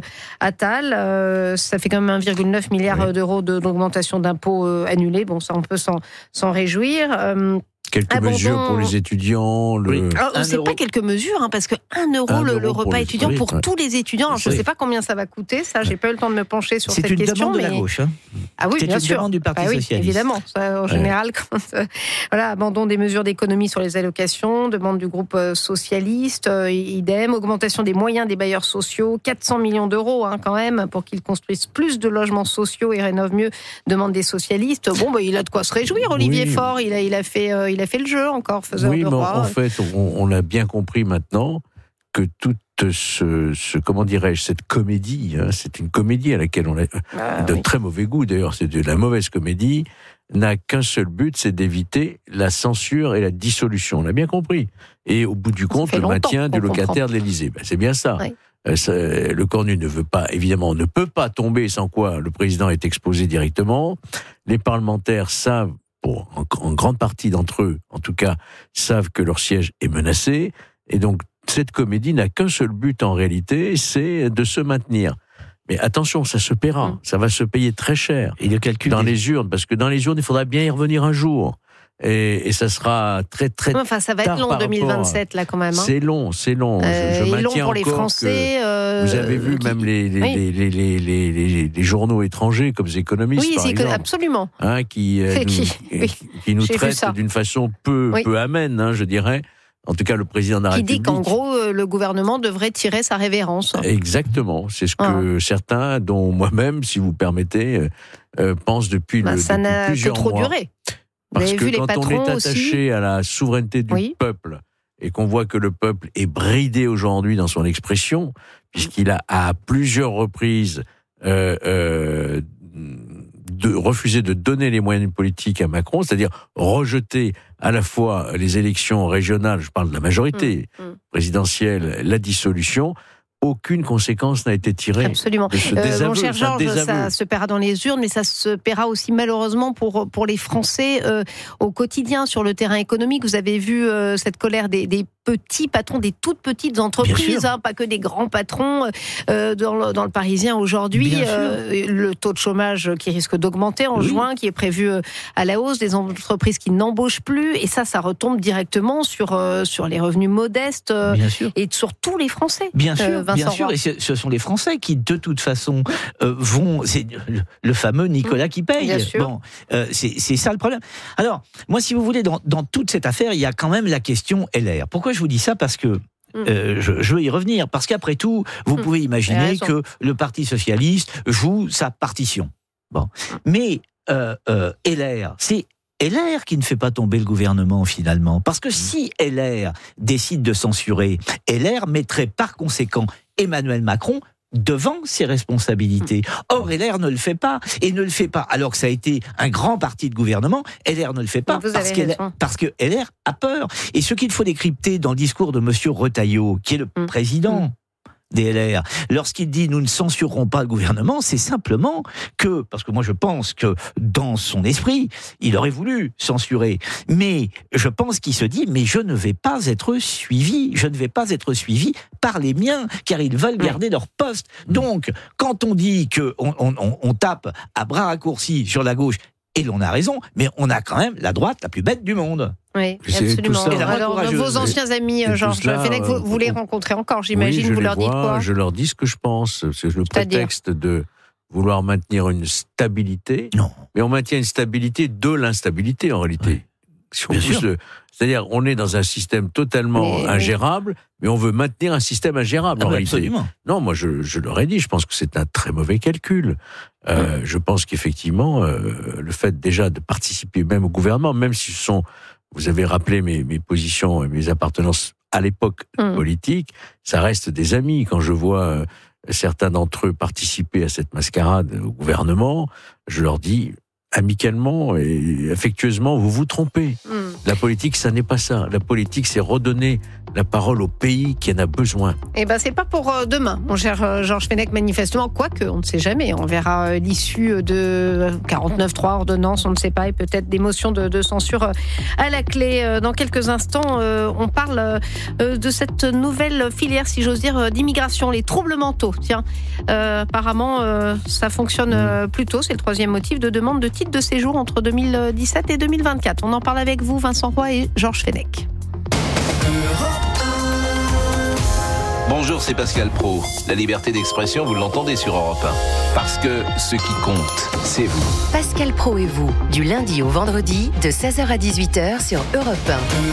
Speaker 6: Attal. Ça fait quand même 1,9 milliard d'euros d'augmentation d'impôts annulés. Bon, ça, on peut s'en réjouir.
Speaker 10: Quelques mesures pour les étudiants.
Speaker 6: C'est pas quelques mesures, parce que 1 € le repas étudiant pour tous les étudiants. Alors, je ne sais pas combien ça va coûter, ça, j'ai pas eu le temps de me pencher sur cette question.
Speaker 1: C'est une demande de la gauche.
Speaker 6: Ah oui, bien sûr.
Speaker 1: C'est une demande du Parti socialiste.
Speaker 6: Évidemment. Ça, en général, abandon des mesures d'économie sur les allocations, demande du groupe socialiste, idem, augmentation des moyens des bailleurs sociaux, 400 millions d'euros quand même, pour qu'ils construisent plus de logements sociaux et rénovent mieux, demande des socialistes. Bon, il a de quoi se réjouir, Olivier Faure. Il a fait le jeu encore, faiseur de roi.
Speaker 10: En fait, on a bien compris maintenant que toute comment dirais-je, cette comédie, c'est une comédie à laquelle on a de très mauvais goût d'ailleurs, c'est de la mauvaise comédie, n'a qu'un seul but, c'est d'éviter la censure et la dissolution. On l'a bien compris. Et au bout du compte, le maintien du locataire de l'Élysée. C'est bien ça. Oui. Le Cornu ne peut pas tomber sans quoi le président est exposé directement. Les parlementaires savent, en grande partie d'entre eux, en tout cas, savent que leur siège est menacé. Et donc, cette comédie n'a qu'un seul but en réalité, c'est de se maintenir. Mais attention, ça se paiera. Ça va se payer très cher.
Speaker 1: Et le calcul
Speaker 10: dans les urnes, parce que dans les urnes, il faudra bien y revenir un jour. Et ça sera très
Speaker 6: ça va être long 2027 là quand même.
Speaker 10: C'est long. Je
Speaker 6: long pour les Français.
Speaker 10: Vous avez vu même les journaux étrangers comme les économistes, par exemple,
Speaker 6: absolument,
Speaker 10: qui nous traitent d'une façon peu amène, je dirais. En tout cas, le président de la République.
Speaker 6: Qui dit qu'en gros, le gouvernement devrait tirer sa révérence.
Speaker 10: Exactement. C'est ce que certains, dont moi-même, si vous permettez, pensent depuis plusieurs mois.
Speaker 6: Ça n'a que trop duré.
Speaker 10: Parce que quand on est attaché à la souveraineté du peuple et qu'on voit que le peuple est bridé aujourd'hui dans son expression, puisqu'il a à plusieurs reprises refusé de donner les moyens politiques à Macron, c'est-à-dire rejeter à la fois les élections régionales, je parle de la majorité présidentielle, la dissolution. Aucune conséquence n'a été tirée.
Speaker 6: Absolument.
Speaker 10: De ce désaveu,
Speaker 6: mon cher Georges, ça se paiera dans les urnes, mais ça se paiera aussi malheureusement pour les Français au quotidien, sur le terrain économique. Vous avez vu cette colère des petits patrons, des toutes petites entreprises, pas que des grands patrons dans le Parisien aujourd'hui. Le taux de chômage qui risque d'augmenter en juin, qui est prévu à la hausse, des entreprises qui n'embauchent plus, et ça retombe directement sur les revenus modestes et sur tous les Français.
Speaker 1: Bien sûr, et ce sont les Français qui, de toute façon, vont... C'est le fameux Nicolas qui paye.
Speaker 6: Bien sûr.
Speaker 1: Bon, c'est ça le problème. Alors, moi, si vous voulez, dans toute cette affaire, il y a quand même la question LR. Pourquoi je vous dis ça ? Parce que je veux y revenir. Parce qu'après tout, vous pouvez imaginer que le Parti socialiste joue sa partition. Bon. Mais LR, c'est LR qui ne fait pas tomber le gouvernement finalement. Parce que si LR décide de censurer, LR mettrait par conséquent Emmanuel Macron devant ses responsabilités. Or, LR ne le fait pas. Et ne le fait pas alors que ça a été un grand parti de gouvernement. LR ne le fait pas parce que LR a peur. Et ce qu'il faut décrypter dans le discours de M. Retailleau, qui est le président des LR, lorsqu'il dit « nous ne censurerons pas le gouvernement », c'est simplement que, parce que moi je pense que dans son esprit, il aurait voulu censurer, mais je pense qu'il se dit « mais je ne vais pas être suivi, par les miens, car ils veulent garder leur poste ». Donc, quand on dit qu'on tape à bras raccourcis sur la gauche, et l'on a raison, mais on a quand même la droite la plus bête du monde.
Speaker 6: Oui, absolument. Alors, vos anciens amis, Georges Fenech, vous les rencontrez encore, j'imagine, vous leur dites quoi ?
Speaker 10: Je leur dis ce que je pense. C'est le prétexte de vouloir maintenir une stabilité.
Speaker 1: Non.
Speaker 10: Mais on maintient une stabilité de l'instabilité, en réalité. C'est-à-dire, on est dans un système totalement ingérable, mais on veut maintenir un système ingérable, en réalité.
Speaker 1: Absolument.
Speaker 10: Non, moi, je leur ai dit, je pense que c'est un très mauvais calcul. Je pense qu'effectivement, le fait déjà de participer même au gouvernement, même si vous avez rappelé mes positions et mes appartenances à l'époque politique, ça reste des amis. Quand je vois certains d'entre eux participer à cette mascarade au gouvernement, je leur dis amicalement et affectueusement, vous vous trompez. La politique, ça n'est pas ça. La politique, c'est redonner la parole au pays qui en a besoin.
Speaker 6: Eh ben, c'est pas pour demain, mon cher Georges Fenech, manifestement. Quoique, on ne sait jamais. On verra l'issue de 49.3 ordonnances, on ne sait pas, et peut-être des motions de censure à la clé. Dans quelques instants, on parle de cette nouvelle filière, si j'ose dire, d'immigration, les troubles mentaux. Tiens, apparemment, ça fonctionne plutôt. C'est le 3e motif de demande de titre de séjour entre 2017 et 2024. On en parle avec vous, Vincent Roy et Georges Fenech.
Speaker 12: Bonjour, c'est Pascal Praud. La liberté d'expression, vous l'entendez sur Europe 1. Parce que ce qui compte, c'est vous.
Speaker 15: Pascal Praud et vous, du lundi au vendredi, de 16h à 18h sur Europe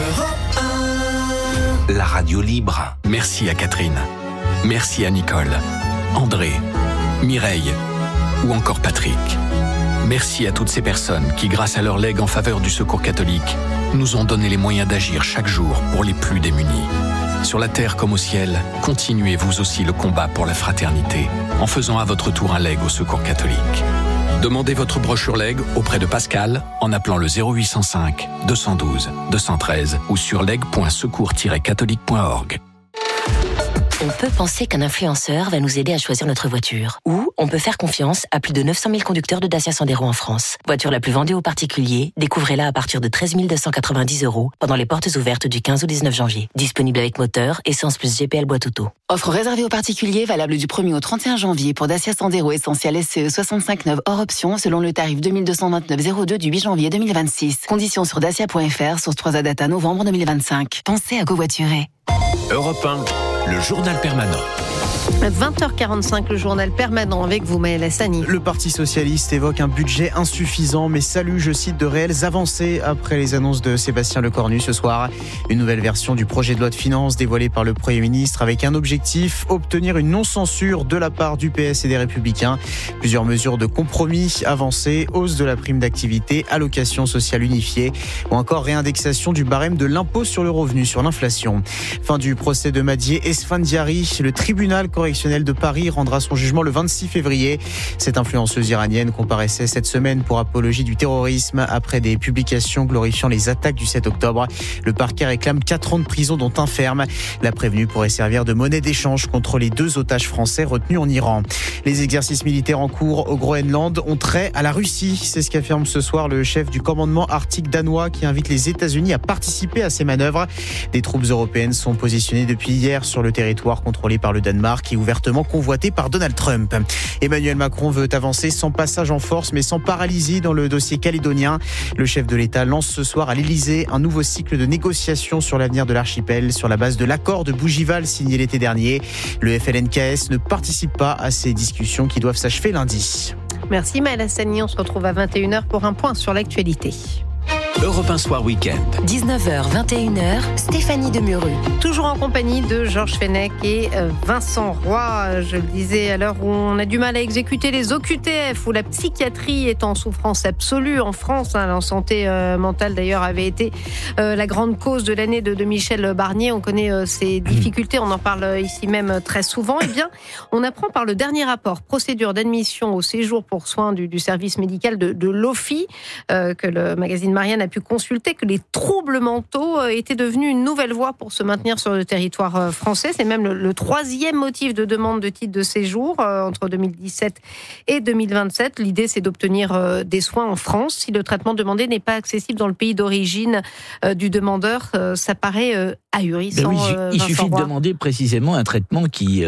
Speaker 21: 1. La radio libre. Merci à Catherine. Merci à Nicole, André, Mireille ou encore Patrick. Merci à toutes ces personnes qui, grâce à leur legs en faveur du Secours catholique, nous ont donné les moyens d'agir chaque jour pour les plus démunis. Sur la terre comme au ciel, continuez vous aussi le combat pour la fraternité en faisant à votre tour un legs au Secours catholique. Demandez votre brochure legs auprès de Pascal en appelant le 0805 212 213 ou sur legs.secours-catholique.org.
Speaker 15: On peut penser qu'un influenceur va nous aider à choisir notre voiture. Ou on peut faire confiance à plus de 900 000 conducteurs de Dacia Sandero en France. Voiture la plus vendue aux particuliers, découvrez-la à partir de 13 290 € pendant les portes ouvertes du 15 au 19 janvier. Disponible avec moteur, essence plus GPL boîte auto.
Speaker 5: Offre réservée aux particuliers, valable du 1er au 31 janvier pour Dacia Sandero Essentiel SCE 65/9 hors option selon le tarif 2229,02 du 8 janvier 2026. Conditions sur dacia.fr, source 3A data novembre 2025. Pensez à covoiturer.
Speaker 2: Europe 1. Le journal permanent.
Speaker 6: 20h45, le journal permanent avec vous, Maël Hassani.
Speaker 8: Le Parti Socialiste évoque un budget insuffisant, mais salue, je cite, de réelles avancées après les annonces de Sébastien Lecornu ce soir. Une nouvelle version du projet de loi de finances dévoilée par le Premier ministre avec un objectif, obtenir une non-censure de la part du PS et des Républicains. Plusieurs mesures de compromis avancées, hausse de la prime d'activité, allocation sociale unifiée ou encore réindexation du barème de l'impôt sur le revenu sur l'inflation. Fin du procès de Madié Esfandiari. Le tribunal correctionnel de Paris rendra son jugement le 26 février. Cette influenceuse iranienne comparaissait cette semaine pour apologie du terrorisme après des publications glorifiant les attaques du 7 octobre. Le parquet réclame 4 ans de prison dont un ferme. La prévenue pourrait servir de monnaie d'échange contre les 2 otages français retenus en Iran. Les exercices militaires en cours au Groenland ont trait à la Russie. C'est ce qu'affirme ce soir le chef du commandement arctique danois qui invite les États-Unis à participer à ces manœuvres. Des troupes européennes sont positionnées depuis hier sur le territoire contrôlé par le Danemark et ouvertement convoité par Donald Trump. Emmanuel Macron veut avancer sans passage en force mais sans paralysie dans le dossier calédonien. Le chef de l'État lance ce soir à l'Élysée un nouveau cycle de négociations sur l'avenir de l'archipel sur la base de l'accord de Bougival signé l'été dernier. Le FLNKS ne participe pas à ces discussions qui doivent s'achever lundi.
Speaker 6: Merci Maël Hassani, on se retrouve à 21h pour un point sur l'actualité.
Speaker 2: Europe 1 Soir Week-end.
Speaker 15: 19h, 21h, Stéphanie Demuru.
Speaker 6: Toujours en compagnie de Georges Fenech et Vincent Roy. Je le disais, à l'heure où on a du mal à exécuter les OQTF, où la psychiatrie est en souffrance absolue en France. La santé mentale, d'ailleurs, avait été la grande cause de l'année de Michel Barnier. On connaît ses difficultés, on en parle ici même très souvent. Eh bien, on apprend par le dernier rapport, procédure d'admission au séjour pour soins du service médical de l'OFI, que le magazine Marianne a pu consulter, que les troubles mentaux étaient devenus une nouvelle voie pour se maintenir sur le territoire français. C'est même le 3e motif de demande de titre de séjour entre 2017 et 2027. L'idée, c'est d'obtenir des soins en France. Si le traitement demandé n'est pas accessible dans le pays d'origine du demandeur, ça paraît ahurissant.
Speaker 1: Il suffit de demander précisément un traitement qui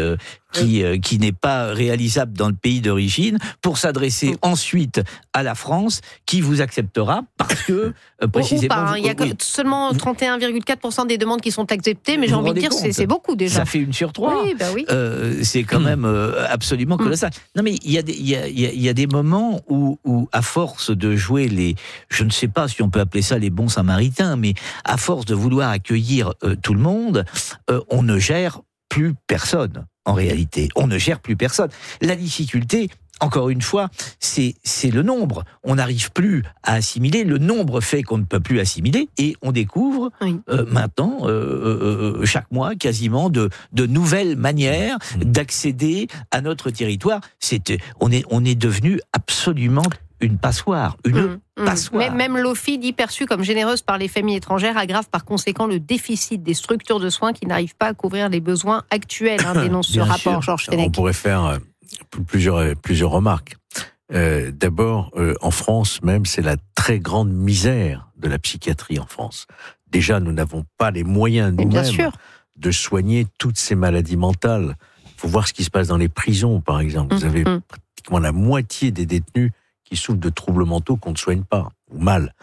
Speaker 1: qui n'est pas réalisable dans le pays d'origine, pour s'adresser ensuite à la France, qui vous acceptera parce que précisément...
Speaker 6: Il y a seulement 31,4% des demandes qui sont acceptées, mais j'ai envie de dire c'est beaucoup déjà.
Speaker 1: Ça fait 1 sur 3.
Speaker 6: Oui.
Speaker 1: C'est quand même absolument colossal. Non mais il y a des moments où à force de jouer je ne sais pas si on peut appeler ça les bons samaritains, mais à force de vouloir accueillir tout le monde, on ne gère plus personne. En réalité, on ne gère plus personne. La difficulté, encore une fois, c'est le nombre. On n'arrive plus à assimiler. Le nombre fait qu'on ne peut plus assimiler. Et on découvre maintenant, chaque mois, quasiment, de nouvelles manières d'accéder à notre territoire. On est devenu absolument une passoire, passoire.
Speaker 6: Même l'OFII, perçue comme généreuse par les familles étrangères, aggrave par conséquent le déficit des structures de soins qui n'arrivent pas à couvrir les besoins actuels, dénonce ce rapport, Georges Fenech.
Speaker 10: On pourrait faire plusieurs remarques. D'abord, en France même, c'est la très grande misère de la psychiatrie en France. Déjà, nous n'avons pas les moyens nous-mêmes de soigner toutes ces maladies mentales. Il faut voir ce qui se passe dans les prisons, par exemple. Vous avez pratiquement la moitié des détenus qui souffrent de troubles mentaux qu'on ne soigne pas, ou mal.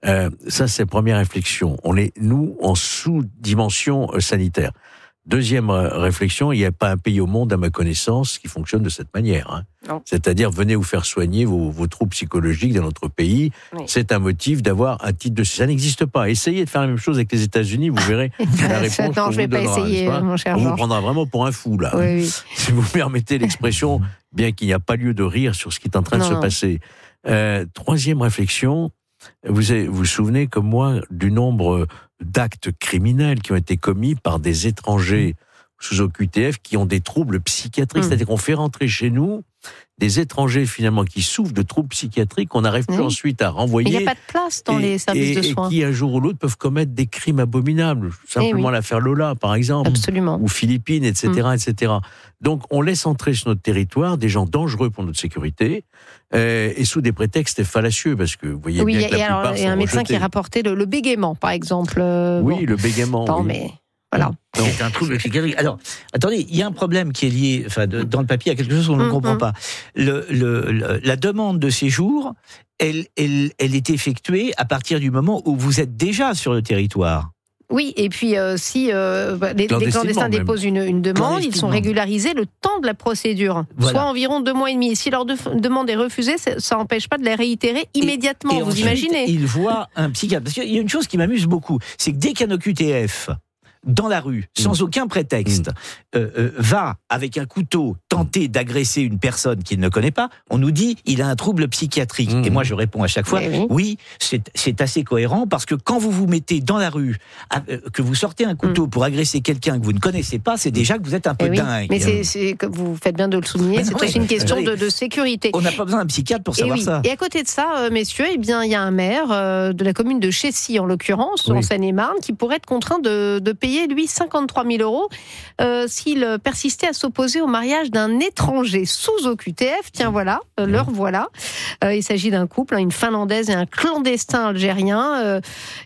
Speaker 10: Ça, c'est la première réflexion. On est, nous, en sous-dimension sanitaire. Deuxième réflexion, il n'y a pas un pays au monde, à ma connaissance, qui fonctionne de cette manière. C'est-à-dire, venez vous faire soigner vos troubles psychologiques dans notre pays. Oui. C'est un motif d'avoir un titre de... Ça n'existe pas. Essayez de faire la même chose avec les États-Unis, vous verrez la réponse qu'on vous donnera. Non, je ne vais pas essayer, mon cher Georges. On vous prendra vraiment pour un fou, là. Oui. Si vous permettez l'expression, bien qu'il n'y a pas lieu de rire sur ce qui est en train de se passer. Troisième réflexion, vous vous souvenez, comme moi, du nombre d'actes criminels qui ont été commis par des étrangers sous OQTF qui ont des troubles psychiatriques. C'est-à-dire qu'on fait rentrer chez nous des étrangers, finalement, qui souffrent de troubles psychiatriques qu'on n'arrive plus ensuite à renvoyer.
Speaker 6: Il n'y a pas de place dans les services de soins.
Speaker 10: Et qui, un jour ou l'autre, peuvent commettre des crimes abominables. Simplement l'affaire Lola, par exemple.
Speaker 6: Absolument.
Speaker 10: Ou Philippines, etc., etc. Donc, on laisse entrer sur notre territoire des gens dangereux pour notre sécurité, et sous des prétextes fallacieux, parce que vous voyez bien que la plupart sont
Speaker 6: il y a un médecin qui rapportait le bégaiement, par exemple.
Speaker 10: Oui, le bégaiement.
Speaker 6: Non, mais... Voilà.
Speaker 1: C'est un trouble psychiatrique. Alors, attendez, il y a un problème qui est lié, dans le papier, il y a quelque chose qu'on ne comprend pas. La demande de séjour, elle est effectuée à partir du moment où vous êtes déjà sur le territoire.
Speaker 6: Oui, et puis si les clandestins déposent une demande, ils sont régularisés le temps de la procédure, soit environ 2 mois et demi. Et si leur demande est refusée, ça n'empêche pas de la réitérer immédiatement,
Speaker 1: et
Speaker 6: vous
Speaker 1: ensuite,
Speaker 6: imaginez.
Speaker 1: Ils voient un psychiatre. Parce qu'il y a une chose qui m'amuse beaucoup, c'est que dès qu'un OQTF, dans la rue, sans aucun prétexte, va avec un couteau tenter d'agresser une personne qu'il ne connaît pas, on nous dit il a un trouble psychiatrique. Et moi je réponds à chaque fois, oui, c'est assez cohérent, parce que quand vous vous mettez dans la rue, que vous sortez un couteau pour agresser quelqu'un que vous ne connaissez pas, c'est déjà que vous êtes un peu dingue.
Speaker 6: Mais c'est comme vous faites bien de le souligner, c'est aussi une question de sécurité.
Speaker 1: On n'a pas besoin d'un psychiatre pour savoir ça.
Speaker 6: Et à côté de ça, messieurs, il y a un maire de la commune de Chessy, en l'occurrence, en Seine-et-Marne, qui pourrait être contraint de payer, lui, 53 000 € s'il persistait à s'opposer au mariage d'un étranger sous OQTF. Tiens, voilà, leur voilà. Il s'agit d'un couple, une Finlandaise et un clandestin algérien.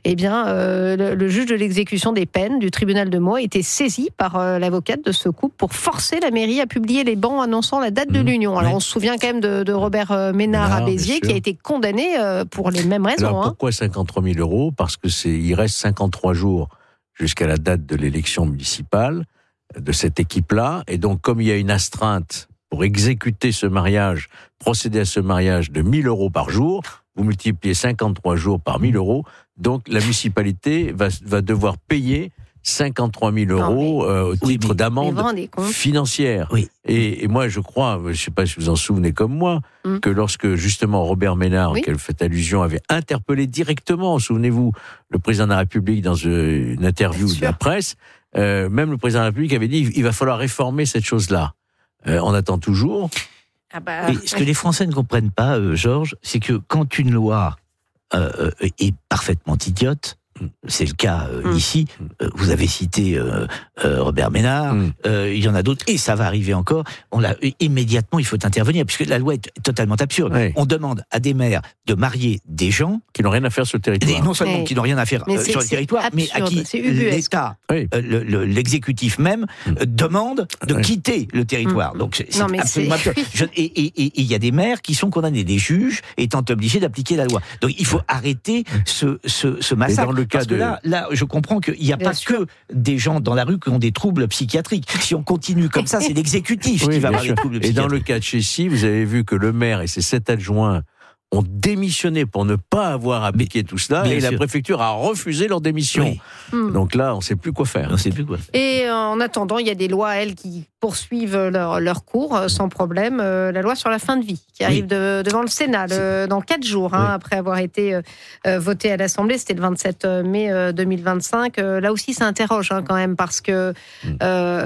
Speaker 6: Le juge de l'exécution des peines du tribunal de Meaux a été saisi par l'avocate de ce couple pour forcer la mairie à publier les bans annonçant la date de l'union. Alors, on se souvient quand même de Robert Ménard à Béziers, qui a été condamné pour les mêmes raisons.
Speaker 10: Alors, pourquoi 53 000 €? Parce qu'il reste 53 jours jusqu'à la date de l'élection municipale de cette équipe-là. Et donc, comme il y a une astreinte pour exécuter ce mariage, procéder à ce mariage de 1 000 € par jour, vous multipliez 53 jours par 1 000 €, donc la municipalité va devoir payer 53 000 € au titre d'amende financière.
Speaker 1: Oui.
Speaker 10: Et moi, je crois, je ne sais pas si vous en souvenez comme moi, que lorsque justement Robert Ménard, auquel fait allusion, avait interpellé directement, souvenez-vous, le président de la République dans une interview de la presse, même le président de la République avait dit il va falloir réformer cette chose-là. On attend toujours.
Speaker 1: Et ce que les Français ne comprennent pas, Georges, c'est que quand une loi est parfaitement idiote, c'est le cas ici. Vous avez cité Robert Ménard. Il y en a d'autres, et ça va arriver encore. Immédiatement, il faut intervenir, puisque la loi est totalement absurde. Oui. On demande à des maires de marier des gens
Speaker 10: qui n'ont rien à faire sur le territoire.
Speaker 1: Et non seulement qui n'ont rien à faire sur le territoire,
Speaker 6: absurde,
Speaker 1: mais à qui l'État, l'exécutif même, demande de quitter le territoire. Donc c'est absolument absurde. Et il y a des maires qui sont condamnés, des juges étant obligés d'appliquer la loi. Donc il faut arrêter ce massacre. Parce que là, je comprends qu'il n'y a pas que des gens dans la rue qui ont des troubles psychiatriques. Si on continue comme ça, c'est l'exécutif qui va avoir des troubles psychiatriques.
Speaker 10: Et dans le cas de Chécy, vous avez vu que le maire et ses 7 adjoints ont démissionné pour ne pas avoir appliqué tout cela, et la préfecture a refusé leur démission. Oui. Donc là, on ne sait plus quoi faire.
Speaker 6: Et en attendant, il y a des lois, elles, qui poursuivent leur cours sans problème. La loi sur la fin de vie, qui arrive devant le Sénat dans 4 jours, après avoir été votée à l'Assemblée. C'était le 27 mai 2025. Là aussi, ça interroge quand même, parce que il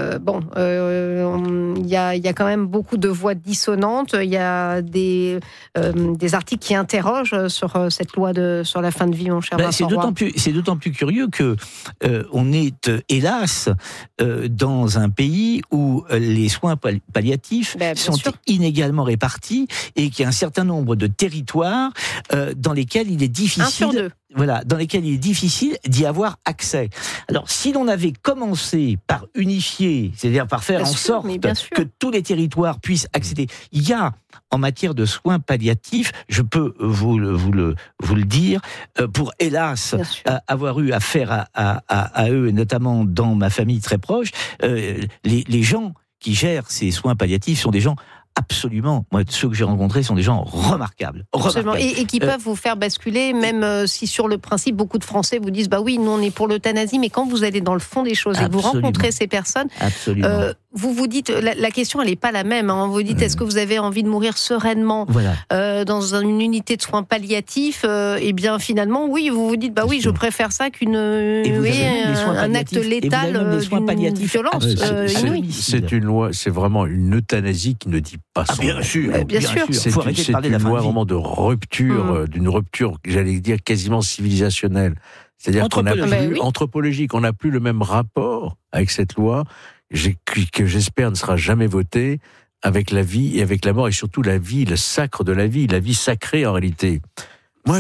Speaker 6: y a quand même beaucoup de voix dissonantes. Il y a des articles qui interrogent sur cette loi sur la fin de vie, mon cher Vincent Roy.
Speaker 1: C'est d'autant plus curieux que on est, hélas, dans un pays où les soins palliatifs sont inégalement répartis, et qu'il y a un certain nombre de territoires dans lesquels il est difficile... dans lesquels il est difficile d'y avoir accès. Alors, si l'on avait commencé par unifier, c'est-à-dire par faire en sorte que tous les territoires puissent accéder, il y a, en matière de soins palliatifs, je peux vous le dire, pour hélas avoir eu affaire à eux, et notamment dans ma famille très proche, les gens qui gèrent ces soins palliatifs sont des gens absolument, moi, ceux que j'ai rencontrés sont des gens remarquables.
Speaker 6: Et qui peuvent vous faire basculer, même si sur le principe, beaucoup de Français vous disent, bah oui, nous on est pour l'euthanasie, mais quand vous allez dans le fond des choses et que vous rencontrez ces personnes, vous vous dites, la question elle n'est pas la même. Vous dites, est-ce que vous avez envie de mourir sereinement dans une unité de soins palliatifs? Et bien finalement, oui, vous vous dites, bah oui, je préfère ça un acte létal d'une violence inouïe.
Speaker 10: C'est une loi, c'est vraiment une euthanasie qui ne dit pas son
Speaker 1: bien sûr.
Speaker 10: C'est une loi vraiment de rupture, d'une rupture, j'allais dire quasiment civilisationnelle. C'est-à-dire qu'on n'a plus anthropologique, on n'a plus le même rapport avec cette loi, que j'espère ne sera jamais votée, avec la vie et avec la mort, et surtout la vie, le sacre de la vie sacrée en réalité. Moi,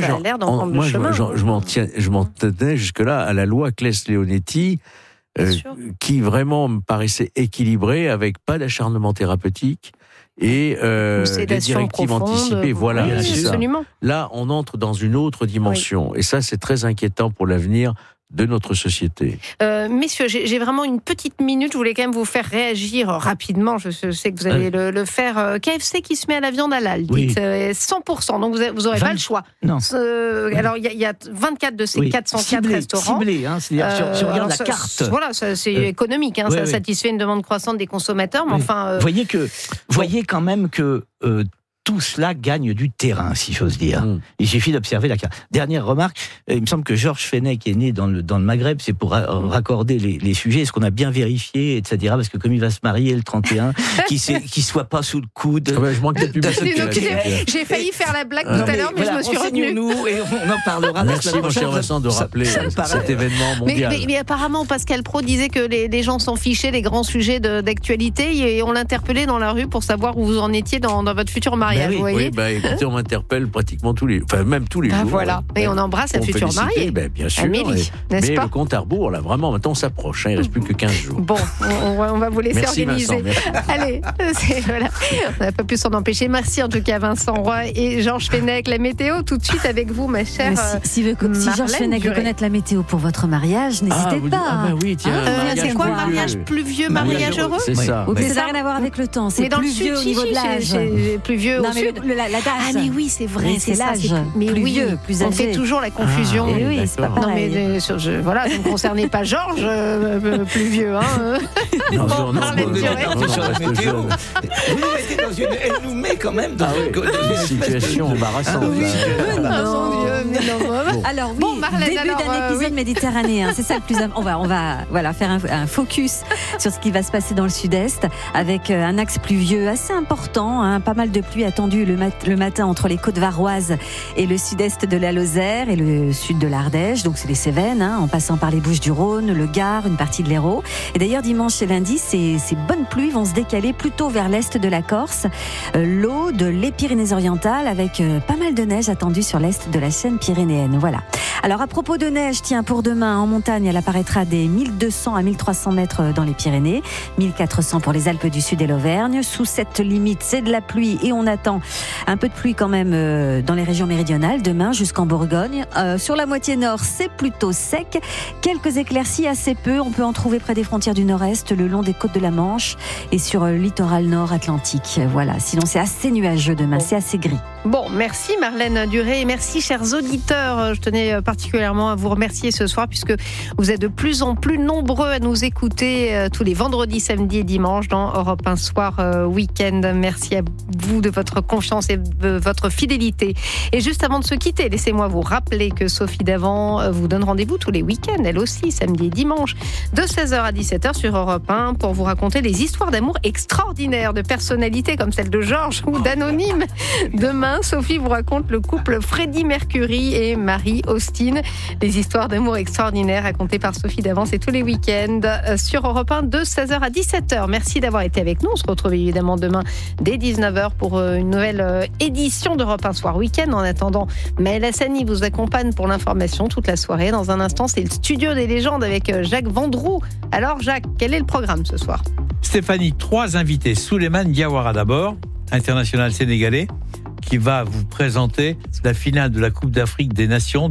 Speaker 10: je m'en tenais jusque-là à la loi Claes-Leonetti, qui vraiment me paraissait équilibrée, avec pas d'acharnement thérapeutique et des directives anticipées. Voilà, c'est ça. Là, on entre dans une autre dimension, et ça, c'est très inquiétant pour l'avenir de notre société.
Speaker 6: Messieurs, j'ai vraiment une petite minute. Je voulais quand même vous faire réagir rapidement. Je sais que vous allez le faire. KFC qui se met à la viande halal, dites 100%. Donc vous n'aurez pas le choix.
Speaker 1: Non.
Speaker 6: Alors il y a 24 de ces 404 restaurants.
Speaker 1: Ciblés, c'est-à-dire si on regarde la carte.
Speaker 6: Voilà, c'est économique. Ça satisfait une demande croissante des consommateurs. Mais enfin,
Speaker 1: voyez quand même que tout cela gagne du terrain, si j'ose dire. Il suffit d'observer la carte. Dernière remarque, il me semble que Georges Fenech est né dans le Maghreb, c'est pour raccorder les sujets. Est-ce qu'on a bien vérifié, etc. Parce que comme il va se marier le 31, qu'il soit pas sous le coude.
Speaker 10: Je manque de publicité.
Speaker 6: J'ai failli faire la blague tout à l'heure, mais je me suis retenue.
Speaker 1: Nous et on en parlera.
Speaker 10: Merci, mon cher Vincent, de rappeler cet événement mondial.
Speaker 6: Mais apparemment, Pascal Praud disait que les gens s'en fichaient des grands sujets d'actualité, et on l'interpellait dans la rue pour savoir où vous en étiez dans votre futur mariage. Vous voyez,
Speaker 10: écoutez, on m'interpelle pratiquement tous les jours.
Speaker 6: Voilà. Et on embrasse cette future mariée.
Speaker 10: Bien sûr.
Speaker 6: Amélie, n'est-ce pas ?
Speaker 10: Le compte à rebours, là, vraiment, maintenant, on s'approche. Il ne reste plus que 15 jours.
Speaker 6: Bon, on va vous laisser organiser.
Speaker 10: Vincent,
Speaker 6: allez, on n'a pas pu s'en empêcher. Merci en tout cas, Vincent Roy et Georges Fenech. La météo, tout de suite avec vous, ma chère.
Speaker 7: Si Georges Fenech veut connaître la météo pour votre mariage, n'hésitez pas.
Speaker 6: C'est quoi le mariage pluvieux, mariage heureux ?
Speaker 10: C'est ça.
Speaker 7: Mais ça n'a rien à voir avec le temps. C'est plus vieux au niveau de l'âge.
Speaker 6: Plus vieux au sud.
Speaker 7: La date.
Speaker 6: Ah mais oui, c'est vrai,
Speaker 7: c'est l'âge.
Speaker 6: Mais
Speaker 7: plus
Speaker 6: oui,
Speaker 7: vieux, plus âgé.
Speaker 6: on fait toujours la confusion.
Speaker 7: Oui, c'est pas pareil.
Speaker 6: Non mais voilà, vous ne concernez pas Georges, plus vieux,
Speaker 1: Non, elle nous met quand même dans une
Speaker 10: situation embarrassante.
Speaker 6: Non, minimum.
Speaker 7: Alors oui, Marlène, début d'un épisode méditerranéen, c'est ça le plus important. On va faire un focus sur ce qui va se passer dans le sud-est avec un axe pluvieux assez important, hein, pas mal de pluie attendue le matin entre les côtes varoises et le sud-est de la Lozère et le sud de l'Ardèche, donc c'est les Cévennes, hein, en passant par les Bouches-du-Rhône, le Gard, une partie de l'Hérault. Et d'ailleurs dimanche et lundi, ces bonnes pluies vont se décaler plutôt vers l'est de la Corse, l'eau de les Pyrénées-Orientales avec pas mal de neige attendue sur l'est de la chaîne pyrénéenne. Voilà. Alors à propos de neige, tiens, pour demain en montagne, elle apparaîtra des 1200 à 1300 mètres dans les Pyrénées, 1400 pour les Alpes du Sud et l'Auvergne. Sous cette limite, c'est de la pluie et on attend un peu de pluie quand même dans les régions méridionales demain jusqu'en Bourgogne. Sur la moitié nord, c'est plutôt sec. Quelques éclaircies, assez peu. On peut en trouver près des frontières du nord-est, le long des côtes de la Manche et sur le littoral nord atlantique. Voilà. Sinon, c'est assez nuageux demain, c'est assez gris.
Speaker 6: Bon, merci Marlène Duré et merci chers auditeurs. Je tenais particulièrement à vous remercier ce soir puisque vous êtes de plus en plus nombreux à nous écouter tous les vendredis, samedis et dimanches dans Europe 1 Soir Week-end. Merci à vous de votre confiance et de votre fidélité. Et juste avant de se quitter, laissez-moi vous rappeler que Sophie Davant vous donne rendez-vous tous les week-ends, elle aussi, samedi et dimanche, de 16h à 17h sur Europe 1 pour vous raconter les histoires d'amour extraordinaires de personnalités comme celle de Georges ou d'Anonyme. Demain, Sophie vous raconte le couple Freddie Mercury et Marie Austin. Les histoires d'amour extraordinaires racontées par Sophie Davant, c'est tous les week-ends sur Europe 1 de 16h à 17h. Merci d'avoir été avec nous. On se retrouve évidemment demain dès 19h pour une nouvelle édition d'Europe 1 Soir Week-end. En attendant, Maëlle Hassani vous accompagne pour l'information toute la soirée. Dans un instant, c'est le studio des légendes avec Jacques Vendroux. Alors Jacques, quel est le programme ce soir ?
Speaker 4: Stéphanie, 3 invités. Souleymane Diawara d'abord, international sénégalais, qui va vous présenter la finale de la Coupe d'Afrique des Nations